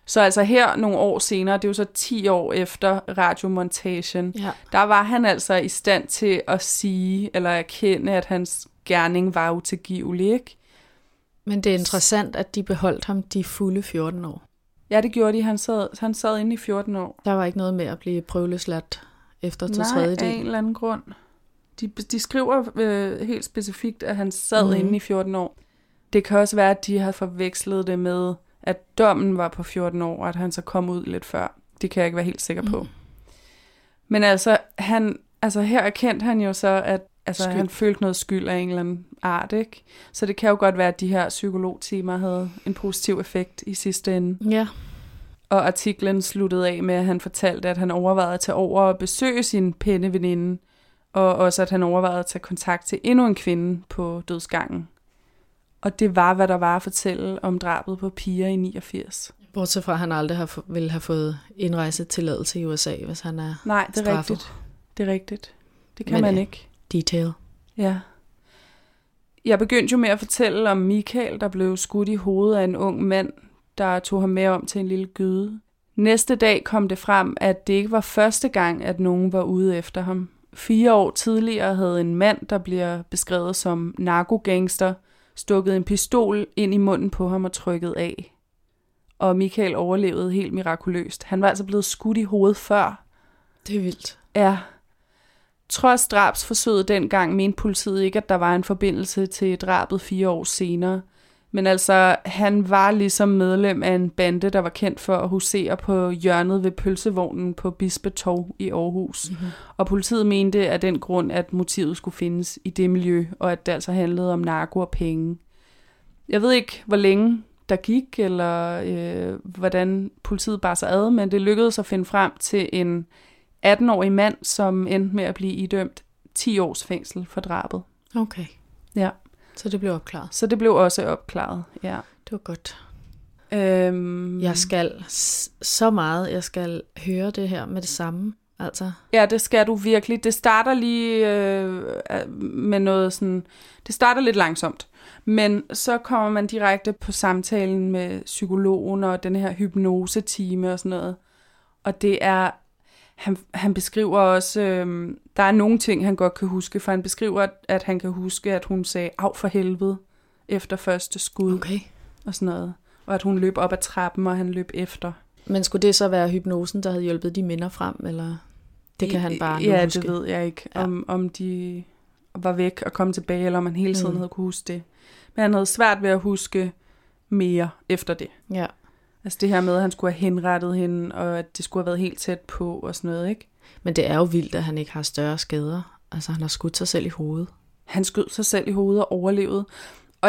Så altså her nogle år senere, det er jo så 10 år efter radiomontagen, der var han altså i stand til at sige eller erkende, at hans gerning var utilgivelig, ikke? Men det er interessant, at de beholdt ham de fulde 14 år. Ja, det gjorde de. Han sad inde i 14 år. Der var ikke noget med at blive prøveløsladt efter 2/3. Nej, af en eller anden grund. De skriver helt specifikt, at han sad inde i 14 år. Det kan også være, at de har forvekslet det med, at dommen var på 14 år, og at han så kom ud lidt før. Det kan jeg ikke være helt sikker på. Men altså, her erkendte han jo så, at han følte noget skyld af en eller anden art, ikke? Så det kan jo godt være, at de her psykologtimer havde en positiv effekt i sidste ende. Ja. Og artiklen sluttede af med, at han fortalte, at han overvejede at tage over og besøge sin pæne veninde, og også at han overvejede at tage kontakt til endnu en kvinde på dødsgangen. Og det var, hvad der var at fortælle om drabet på Pia i 89. Bortset fra, at han aldrig ville have fået indrejsetilladelse i USA, hvis han er Nej, det er straffet. rigtigt. Det er rigtigt. Det kan man ikke. Detail. Ja. Jeg begyndte jo med at fortælle om Michael, der blev skudt i hovedet af en ung mand, der tog ham med om til en lille gyde. Næste dag kom det frem, at det ikke var første gang, at nogen var ude efter ham. 4 år tidligere havde en mand, der bliver beskrevet som narkogangster, stukket en pistol ind i munden på ham og trykket af. Og Michael overlevede helt mirakuløst. Han var altså blevet skudt i hovedet før. Det er vildt. Ja. Trods drabsforsøget dengang mente politiet ikke, at der var en forbindelse til drabet 4 år senere. Men altså, han var ligesom medlem af en bande, der var kendt for at husere på hjørnet ved pølsevognen på Bispetorv i Aarhus. Mm-hmm. Og politiet mente af den grund, at motivet skulle findes i det miljø, og at det altså handlede om narko og penge. Jeg ved ikke, hvor længe der gik, eller hvordan politiet bar sig ad, men det lykkedes at finde frem til en 18-årig mand, som endte med at blive idømt 10 års fængsel for drabet. Okay. Ja. Så det blev opklaret? Så det blev også opklaret, ja. Det var godt. Jeg skal høre det her med det samme, altså. Ja, det skal du virkelig. Det starter lige med noget sådan, det starter lidt langsomt, men så kommer man direkte på samtalen med psykologen og den her hypnosetime og sådan noget, og det er, han beskriver også, der er nogle ting, han godt kan huske, for han beskriver, at han kan huske, at hun sagde, af for helvede, efter første skud, okay, og sådan noget. Og at hun løb op ad trappen, og han løb efter. Men skulle det så være hypnosen, der havde hjulpet de minder frem, eller det kan han bare nu huske? Ja, det ved jeg ikke, om de var væk og kom tilbage, eller om han hele tiden havde kunne huske det. Men han havde svært ved at huske mere efter det. Ja. Altså det her med, at han skulle have henrettet hende, og at det skulle have været helt tæt på, og sådan noget, ikke? Men det er jo vildt, at han ikke har større skader. Altså han har skudt sig selv i hovedet. Han skød sig selv i hovedet og overlevede. Og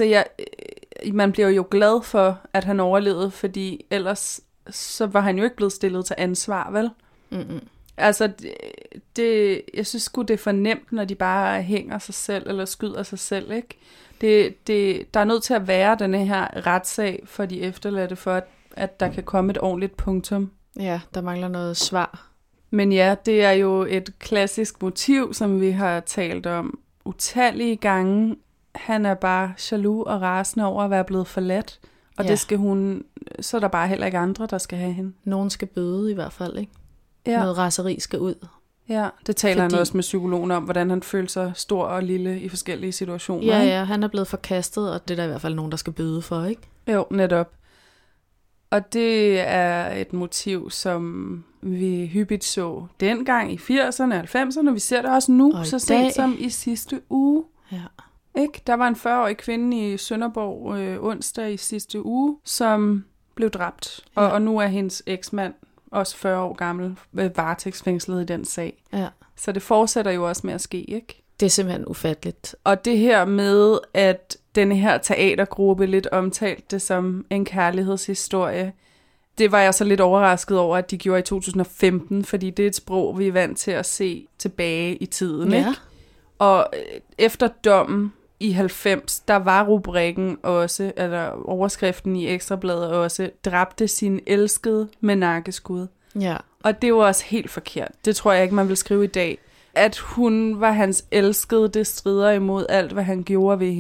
man bliver jo glad for, at han overlevede, fordi ellers så var han jo ikke blevet stillet til ansvar, vel? Mm-mm. Altså, jeg synes sgu, det er for nemt, når de bare hænger sig selv, eller skyder sig selv, ikke? Der er nødt til at være den her retssag for de efterladte, for at der kan komme et ordentligt punktum. Ja, der mangler noget svar. Men ja, det er jo et klassisk motiv, som vi har talt om utallige gange. Han er bare jaloux og rasende over at være blevet forladt, og det skal hun, så er der bare heller ikke andre, der skal have hende. Nogen skal bøde i hvert fald, ikke? Ja. Noget raseri skal ud. Ja, det taler han også med psykologen om, hvordan han føler sig stor og lille i forskellige situationer. Ja, ikke? ja, han er blevet forkastet, og det er der i hvert fald nogen, der skal bøde for, ikke? Jo, netop. Og det er et motiv, som vi hyppigt så dengang i 80'erne og 90'erne. Vi ser det også nu, og så sent som i sidste uge. Ja. Ikke? Der var en 40-årig kvinde i Sønderborg onsdag i sidste uge, som blev dræbt. Ja. Og nu er hendes eksmand, også 40 år gammel, varetægtsfængslet i den sag. Ja. Så det fortsætter jo også med at ske, ikke? Det er simpelthen ufatteligt. Og det her med, at denne her teatergruppe lidt omtalte det som en kærlighedshistorie, det var jeg så lidt overrasket over, at de gjorde i 2015, fordi det er et sprog, vi er vant til at se tilbage i tiden, ikke? Og efter dommen i 90, der var rubrikken også, eller overskriften i Ekstrabladet også, dræbte sin elskede med nakkeskud. Ja. Og det var også helt forkert. Det tror jeg ikke, man vil skrive i dag. At hun var hans elskede, det strider imod alt, hvad han gjorde ved hende, ikke?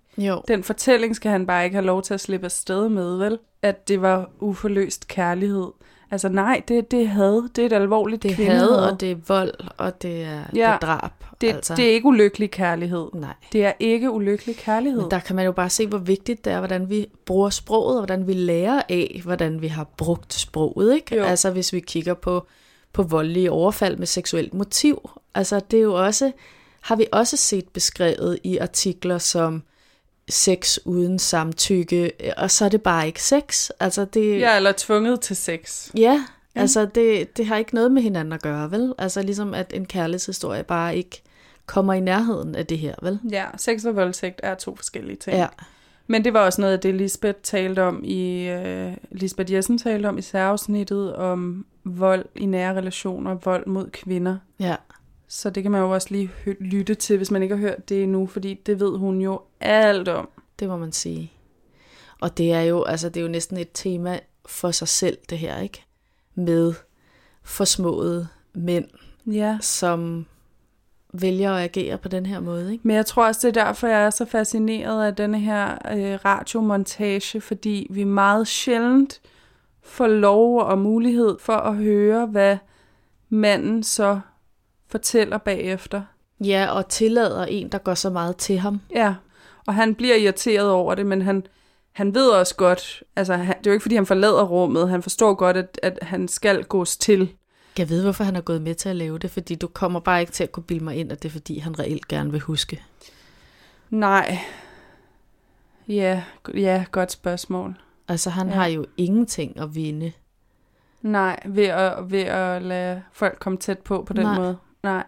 Jo. Den fortælling skal han bare ikke have lov til at slippe afsted med, vel? At det var uforløst kærlighed. Altså nej, det er had. Det er et alvorligt kvindehad. Det er had, og det er vold, og det er drab. Det er ikke ulykkelig kærlighed. Nej. Det er ikke ulykkelig kærlighed. Men der kan man jo bare se, hvor vigtigt det er, hvordan vi bruger sproget, og hvordan vi lærer af, hvordan vi har brugt sproget, ikke? Jo. Altså hvis vi kigger på voldelige overfald med seksuelt motiv. Altså det er jo også, har vi også set beskrevet i artikler som sex uden samtykke, og så er det bare ikke sex. Altså det, ja, eller tvunget til sex. Ja, altså det har ikke noget med hinanden at gøre, vel? Altså ligesom at en kærlighedshistorie bare ikke kommer i nærheden af det her, vel? Ja, sex og voldtægt er 2 forskellige ting. Ja. Men det var også noget af det, Lisbeth talte om Lisbeth Jessen talte om i særafsnittet om vold i nære relationer, vold mod kvinder. Ja. Så det kan man jo også lige lytte til, hvis man ikke har hørt det endnu, fordi det ved hun jo alt om. Det må man sige. Og det er jo, altså det er jo næsten et tema for sig selv, det her, ikke? Med forsmåede mænd, som vælger at agere på den her måde, ikke? Men jeg tror også, det er derfor, jeg er så fascineret af denne her radiomontage, fordi vi meget sjældent får lov og mulighed for at høre, hvad manden så fortæller bagefter. Ja, og tillader en, der går så meget til ham. Ja, og han bliver irriteret over det, men han ved også godt, altså det er jo ikke, fordi han forlader rummet, han forstår godt, at han skal gås til. Jeg ved, hvorfor han er gået med til at lave det, fordi du kommer bare ikke til at kunne bilde mig ind, at det er, fordi han reelt gerne vil huske. Nej. Ja, godt spørgsmål. Altså, han har jo ingenting at vinde. Nej, ved at lade folk komme tæt på den måde. Nej.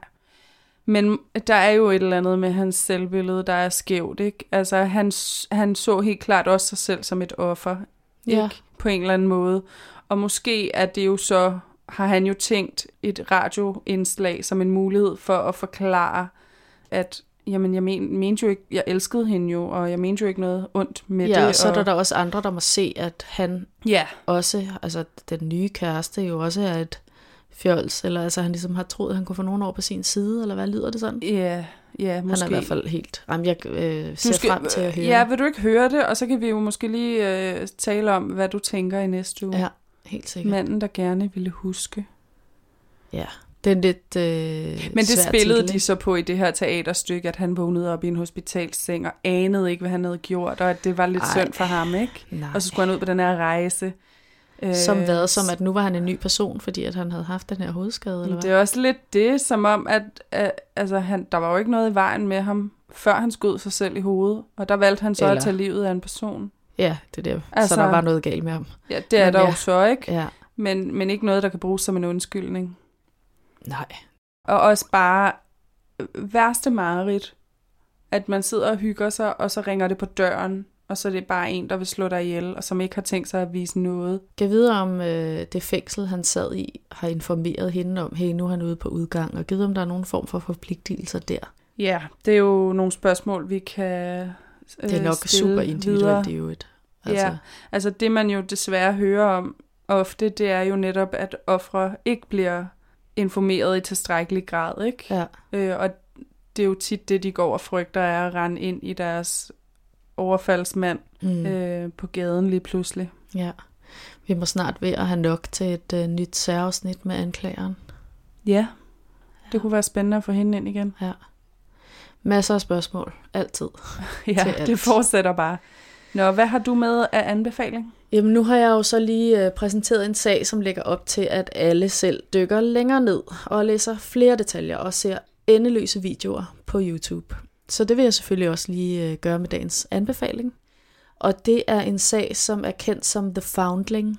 Men der er jo et eller andet med hans selvbillede, der er skævt, ikke? Altså, han så helt klart også sig selv som et offer, ikke? På en eller anden måde. Og måske er det jo så, har han jo tænkt et radioindslag som en mulighed for at forklare, at jamen, jeg mente jo ikke, jeg elskede hende jo, og jeg mente jo ikke noget ondt med det. Ja, og så er der også andre, der må se, at han også, altså den nye kæreste jo også er et fjols, eller altså han ligesom har troet, at han kunne få nogen over på sin side, eller hvad lyder det sådan? Ja, måske. Han er i hvert fald helt, jeg ser frem til at høre. Ja, vil du ikke høre det, og så kan vi jo måske lige tale om, hvad du tænker i næste uge. Ja, helt sikkert. Manden, der gerne ville huske. Ja, det er lidt men det spillede de så på i det her teaterstykke, at han vågnede op i en hospitalsseng og anede ikke, hvad han havde gjort, og at det var lidt synd for ham, ikke? Nej. Og så skulle han ud på den her rejse. Som at nu var han en ny person, fordi at han havde haft den her hovedskade, eller hvad? Det er også lidt det, som om, at altså, der var jo ikke noget i vejen med ham, før han skød sig selv i hovedet, og der valgte han så at tage livet af en person. Ja, det er det. Altså, så der var noget galt med ham. Ja, det er der jo så, ikke? Ja. Men ikke noget, der kan bruges som en undskyldning. Nej. Og også bare værste mareridt, at man sidder og hygger sig, og så ringer det på døren, og så er det bare en, der vil slå dig ihjel, og som ikke har tænkt sig at vise noget. Jeg ved om det fængsel, han sad i, har informeret hende om, hey, nu er han ude på udgang, og givet om der er nogen form for forpligtelser der. Ja, det er jo nogle spørgsmål, vi kan det er nok super individuelt i øvrigt. Altså. Ja, altså det man jo desværre hører om ofte, det er jo netop, at ofre ikke bliver informeret i tilstrækkelig grad, ikke? Ja. Og det er jo tit det, de går og frygter, er at rende ind i deres overfaldsmand på gaden lige pludselig. Ja, vi må snart ved at have nok til et nyt særafsnit med anklageren. Ja, det kunne være spændende at få hende ind igen. Ja, masser af spørgsmål, altid. Ja, det fortsætter bare. Nå, hvad har du med af anbefaling? Jamen nu har jeg jo så lige præsenteret en sag, som lægger op til, at alle selv dykker længere ned og læser flere detaljer og ser endeløse videoer på YouTube. Så det vil jeg selvfølgelig også lige gøre med dagens anbefaling. Og det er en sag, som er kendt som The Foundling.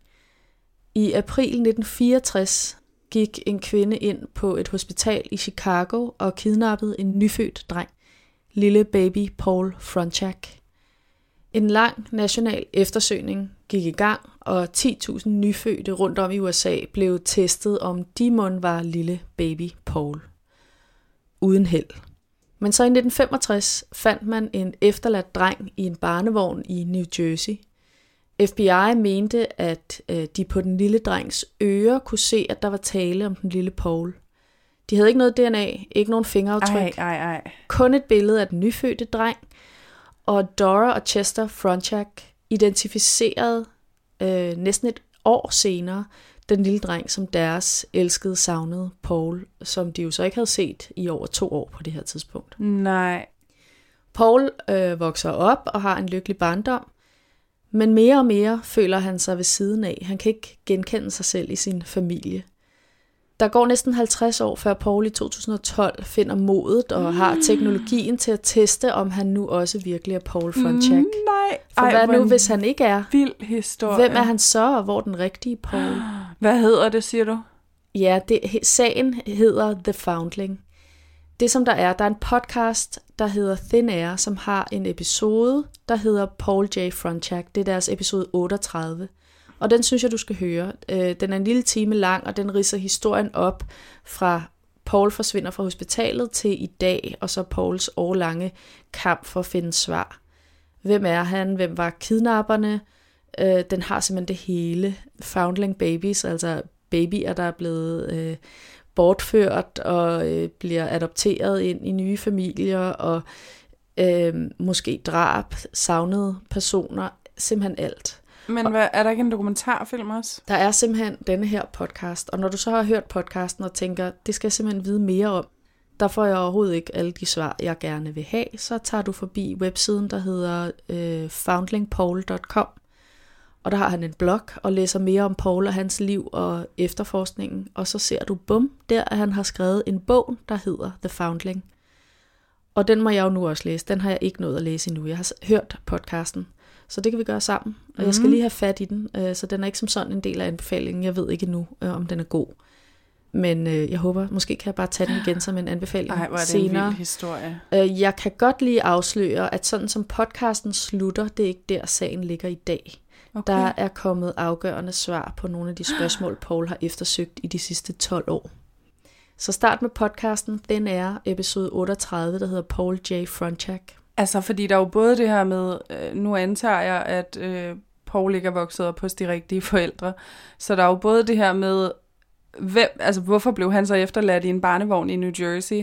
I april 1964 gik en kvinde ind på et hospital i Chicago og kidnappede en nyfødt dreng, lille baby Paul Fronczak. En lang national eftersøgning gik i gang, og 10.000 nyfødte rundt om i USA blev testet, om de mon var lille baby Paul. Uden held. Men så i 1965 fandt man en efterladt dreng i en barnevogn i New Jersey. FBI mente, at de på den lille drengs ører kunne se, at der var tale om den lille Paul. De havde ikke noget DNA, ikke nogen fingeraftryk. Ej. Kun et billede af den nyfødte dreng. Og Dora og Chester Fronczak identificerede næsten et år senere den lille dreng som deres elskede, savnede Paul, som de jo så ikke havde set i over 2 år på det her tidspunkt. Nej. Paul vokser op og har en lykkelig barndom, men mere og mere føler han sig ved siden af. Han kan ikke genkende sig selv i sin familie. Der går næsten 50 år, før Paul i 2012 finder modet og har teknologien til at teste, om han nu også virkelig er Paul Fronczak. Nej. For hvad nu, hvis han ikke er? Vild historie. Hvem er han så, og hvor er den rigtige Paul? Hvad hedder det, siger du? Ja, sagen hedder The Foundling. Det som der er en podcast, der hedder Thin Air, som har en episode, der hedder Paul J. Fronczak. Det er deres episode 38. Og den synes jeg, du skal høre. Den er en lille time lang, og den ridser historien op fra Paul forsvinder fra hospitalet til i dag, og så Pauls årlange kamp for at finde svar. Hvem er han? Hvem var kidnapperne? Den har simpelthen det hele. Foundling babies, altså babyer, der er blevet bortført og bliver adopteret ind i nye familier, og måske drab, savnede personer, simpelthen alt. Men er der ikke en dokumentarfilm også? Der er simpelthen denne her podcast, og når du så har hørt podcasten og tænker, det skal jeg simpelthen vide mere om, der får jeg overhovedet ikke alle de svar, jeg gerne vil have, så tager du forbi websiden, der hedder foundlingpaul.com, og der har han en blog og læser mere om Paul og hans liv og efterforskningen, og så ser du, der at han har skrevet en bog, der hedder The Foundling. Og den må jeg jo nu også læse, den har jeg ikke nået at læse endnu, jeg har hørt podcasten. Så det kan vi gøre sammen. Og jeg skal lige have fat i den, så den er ikke som sådan en del af anbefalingen. Jeg ved ikke nu, om den er god. Men jeg håber, måske kan jeg bare tage den igen som en anbefaling senere. Ej, hvor er det en vild historie. Jeg kan godt lige afsløre, at sådan som podcasten slutter, det er ikke der sagen ligger i dag. Okay. Der er kommet afgørende svar på nogle af de spørgsmål, Paul har eftersøgt i de sidste 12 år. Så start med podcasten. Den er episode 38, der hedder Paul J. Fronczak. Altså, fordi der er jo både det her med, nu antager jeg, at Paul ikke er vokset op hos de rigtige forældre, så der er jo både det her med, hvorfor blev han så efterladt i en barnevogn i New Jersey,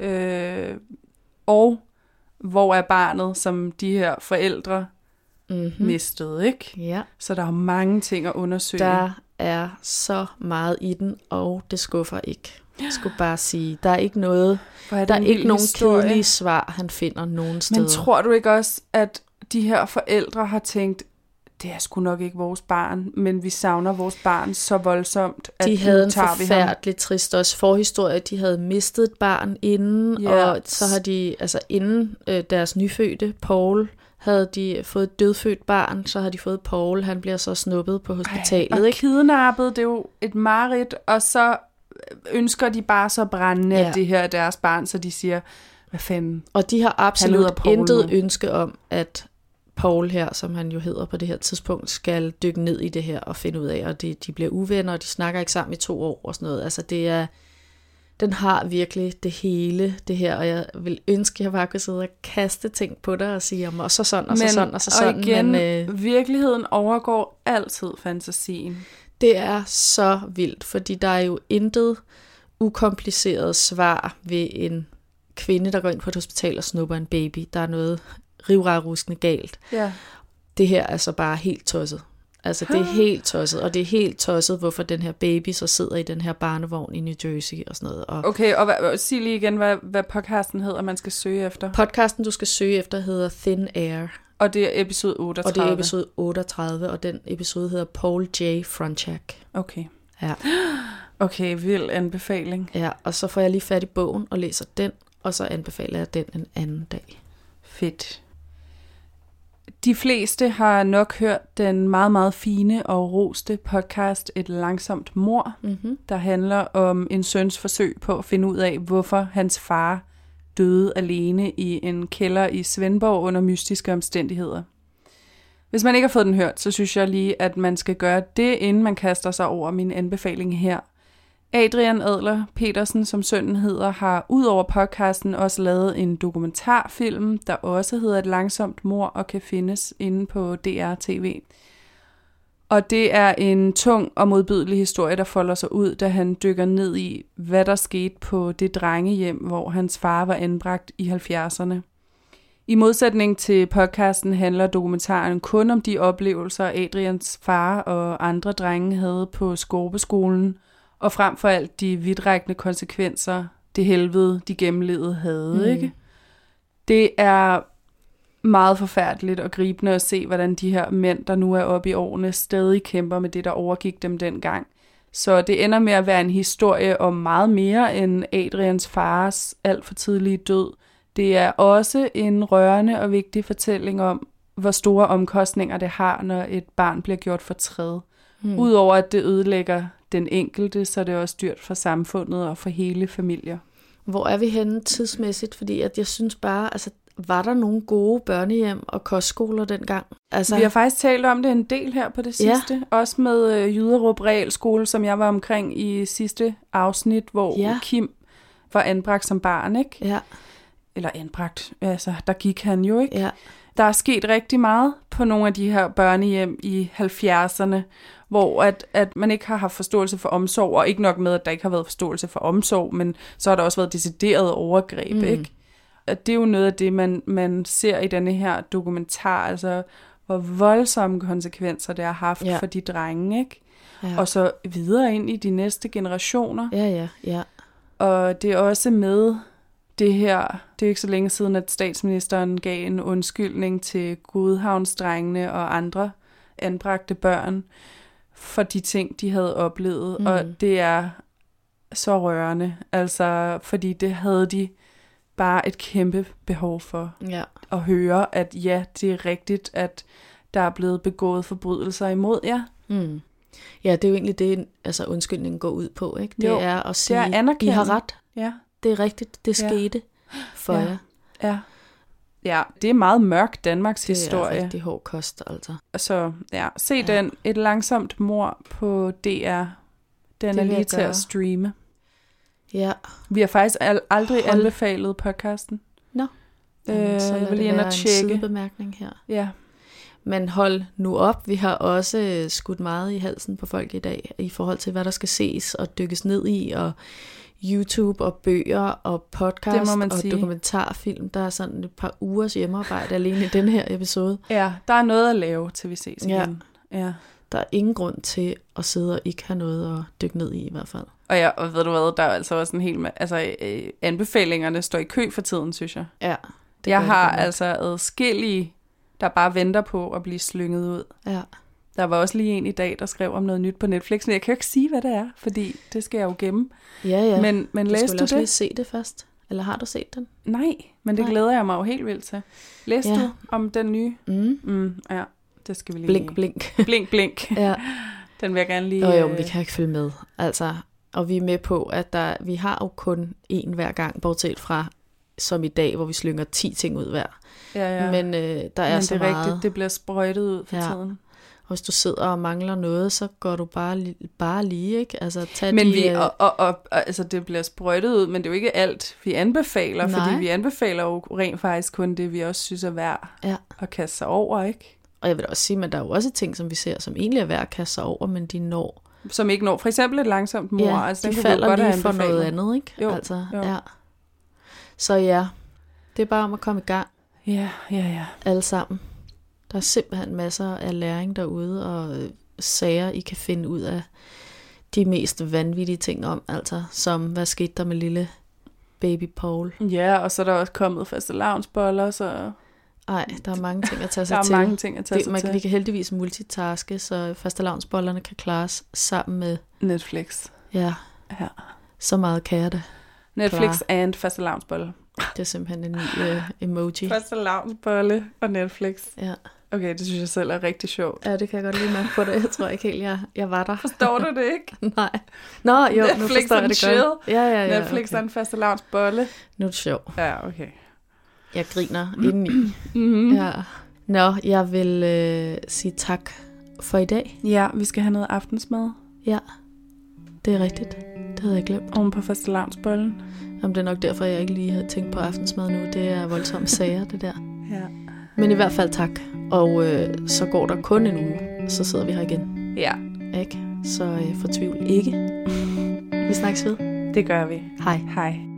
og hvor er barnet, som de her forældre mistede, ikke? Ja. Så der er mange ting at undersøge. Der er så meget i den, og det skuffer ikke. Jeg skulle bare sige, der er ikke noget, der er ikke nogen kedelige svar, han finder nogen steder. Men tror du ikke også, at de her forældre har tænkt, det er sgu nok ikke vores barn, men vi savner vores barn så voldsomt, at de havde en forfærdelig trist også forhistorie. De havde mistet et barn inden, og så har de, altså inden deres nyfødte Paul, havde de fået et dødfødt barn, så har de fået Paul, han bliver så snuppet på hospitalet. Og kidnappet, det er jo et mareridt, og så ønsker de bare så brændende, at det her er deres barn, så de siger, hvad fanden. Og de har absolut intet ønske om, at Paul her, som han jo hedder på det her tidspunkt, skal dykke ned i det her og finde ud af, og de bliver uvenner, og de snakker ikke sammen i 2 år og sådan noget. Altså det er, den har virkelig det hele, det her, og jeg vil ønske, at jeg bare kunne sidde og kaste ting på dig og sige, og så sådan, og så sådan, og så sådan. Og igen, virkeligheden overgår altid fantasien. Det er så vildt, fordi der er jo intet ukompliceret svar ved en kvinde, der går ind på et hospital og snupper en baby. Der er noget rivragruskende galt. Ja. Det her er så bare helt tosset. Altså det er helt tosset, og det er helt tosset, hvorfor den her baby så sidder i den her barnevogn i New Jersey og sådan noget. Okay, og sig lige igen, hvad podcasten hedder, man skal søge efter. Podcasten, du skal søge efter, hedder Thin Air. Og det er episode 38. Og det er episode 38, og den episode hedder Paul J. Fronczak. Okay. Ja. Okay, vild anbefaling. Ja, og så får jeg lige fat i bogen og læser den, og så anbefaler jeg den en anden dag. Fedt. De fleste har nok hørt den meget, meget fine og roste podcast Et langsomt mord, der handler om en søns forsøg på at finde ud af, hvorfor hans far døde alene i en kælder i Svendborg under mystiske omstændigheder. Hvis man ikke har fået den hørt, så synes jeg lige, at man skal gøre det, inden man kaster sig over min anbefaling her. Adrian Adler Petersen, som sønnen hedder, har ud over podcasten også lavet en dokumentarfilm, der også hedder Et langsomt mord og kan findes inde på DR-TV. Og det er en tung og modbydelig historie, der folder sig ud, da han dykker ned i, hvad der skete på det drengehjem, hvor hans far var anbragt i 70'erne. I modsætning til podcasten handler dokumentaren kun om de oplevelser, Adrians far og andre drenge havde på Skorpeskolen, og frem for alt de vidtrækkende konsekvenser, det helvede, de gennemlevede havde. Ikke? Det er meget forfærdeligt og gribende at se, hvordan de her mænd, der nu er oppe i årene, stadig kæmper med det, der overgik dem dengang. Så det ender med at være en historie om meget mere end Adrians fars alt for tidlige død. Det er også en rørende og vigtig fortælling om, hvor store omkostninger det har, når et barn bliver gjort fortræd. Udover at det ødelægger den enkelte, så er det også dyrt for samfundet og for hele familier. Hvor er vi henne tidsmæssigt? Fordi at jeg synes bare, altså, var der nogle gode børnehjem og kostskoler dengang? Altså... Vi har faktisk talt om det en del her på det sidste. Ja. Også med Jyderup Realskole, som jeg var omkring i sidste afsnit, hvor Kim var anbragt som barn, ikke? Ja. Eller anbragt, altså der gik han jo, ikke? Ja. Der er sket rigtig meget på nogle af de her børnehjem i 70'erne, hvor at man ikke har haft forståelse for omsorg, og ikke nok med, at der ikke har været forståelse for omsorg, men så har der også været decideret overgreb, ikke? Og det er jo noget af det, man ser i denne her dokumentar, altså hvor voldsomme konsekvenser det har haft for de drenge, ikke? Ja. Og så videre ind i de næste generationer. Ja. Og det er også med det her, det er ikke så længe siden, at statsministeren gav en undskyldning til Godhavnsdrengene og andre anbragte børn for de ting, de havde oplevet. Og det er så rørende, altså fordi det havde de bare et kæmpe behov for at høre, at ja, det er rigtigt, at der er blevet begået forbrydelser imod jer. Ja, det er jo egentlig det, altså undskyldningen går ud på, ikke? Det er at sige, I har ret. Ja. Det er rigtigt, det skete for jer. Ja, det er meget mørk Danmarks historie. Det er rigtig hård kost, altså. Så se den, Et langsomt mord på DR. Den er lige til at streame. Ja. Vi har faktisk aldrig anbefalet podcasten. Nå. Så jeg vil lige ind og tjekke. En sidebemærkning her. Ja. Men hold nu op, vi har også skudt meget i halsen på folk i dag, i forhold til, hvad der skal ses og dykkes ned i, og YouTube og bøger og podcast og dokumentarfilm. Der er sådan et par ugers hjemmearbejde alene i den her episode. Ja, der er noget at lave, til vi ses igen. Ja. Der er ingen grund til at sidde og ikke have noget at dykke ned i hvert fald. Og ved du hvad, der er altså også en hel anbefalingerne står i kø for tiden, synes jeg. Ja. Jeg har altså adskillige, der bare venter på at blive slynget ud. Ja. Der var også lige en i dag, der skrev om noget nyt på Netflix, men jeg kan jo ikke sige, hvad det er, fordi det skal jeg jo gemme. Ja. Men læste du det? Du skal lige se det først. Eller har du set den? Nej, men det glæder jeg mig jo helt vildt til. Læste du om den nye? Ja, det skal vi lige... Blink. Blink. Ja. Den vil jeg gerne lige... Jo, vi kan ikke følge med. Altså, og vi er med på, at vi har jo kun én hver gang, bortset fra som i dag, hvor vi slynger 10 ting ud hver. Ja. Men der er så meget... rigtigt, det bliver sprøjtet ud for tiden. Og hvis du sidder og mangler noget, så går du bare lige, ikke? Altså, altså, det bliver sprøjtet ud, men det er jo ikke alt, vi anbefaler, fordi vi anbefaler jo rent faktisk kun det, vi også synes er værd at kaste sig over, ikke? Og jeg vil også sige, at der er jo også ting, som vi ser, som egentlig er værd at kaste sig over, men de når... Som ikke når. For eksempel et langsomt mord. Ja, altså, de falder lige for noget andet, ikke? Jo. Altså, ja. Så ja, det er bare om at komme i gang. Ja. Alle sammen. Der er simpelthen masser af læring derude, og sager, I kan finde ud af de mest vanvittige ting om, altså som, hvad skete der med lille baby Paul? Ja, og så er der også kommet fastelavnsboller, så... Ej, der er mange ting at tage sig til. Der er mange ting at tage sig til. Vi kan heldigvis multitaske, så fastelavnsbollerne kan klares sammen med... Netflix. Ja. Så meget kan jeg det. Netflix and fastelavnsbolle. Det er simpelthen en ny emoji. Fastelavnsbolle og Netflix. Ja. Okay, det synes jeg selv er rigtig sjovt. Ja, det kan jeg godt lide mærke på det. Jeg tror ikke helt, jeg var der. Forstår du det ikke? Nej. Nå, jo, Netflix nu forstår jeg det godt. Ja, Netflix og en fastelavnsbolle. Nu er det sjovt. Ja, okay. Jeg griner indeni. Ja. Nå, jeg vil sige tak for i dag. Ja, vi skal have noget aftensmad. Ja, det er rigtigt. Det havde jeg glemt. Oven på fastelavnsbollen. Jamen, det er nok derfor, jeg ikke lige har tænkt på aftensmad nu. Det er voldsomme sager, det der. Ja. Men i hvert fald tak. Og så går der kun en uge, så sidder vi her igen. Ja. Ikke? Så fortvivl ikke. Vi snakkes ved. Det gør vi. Hej. Hej.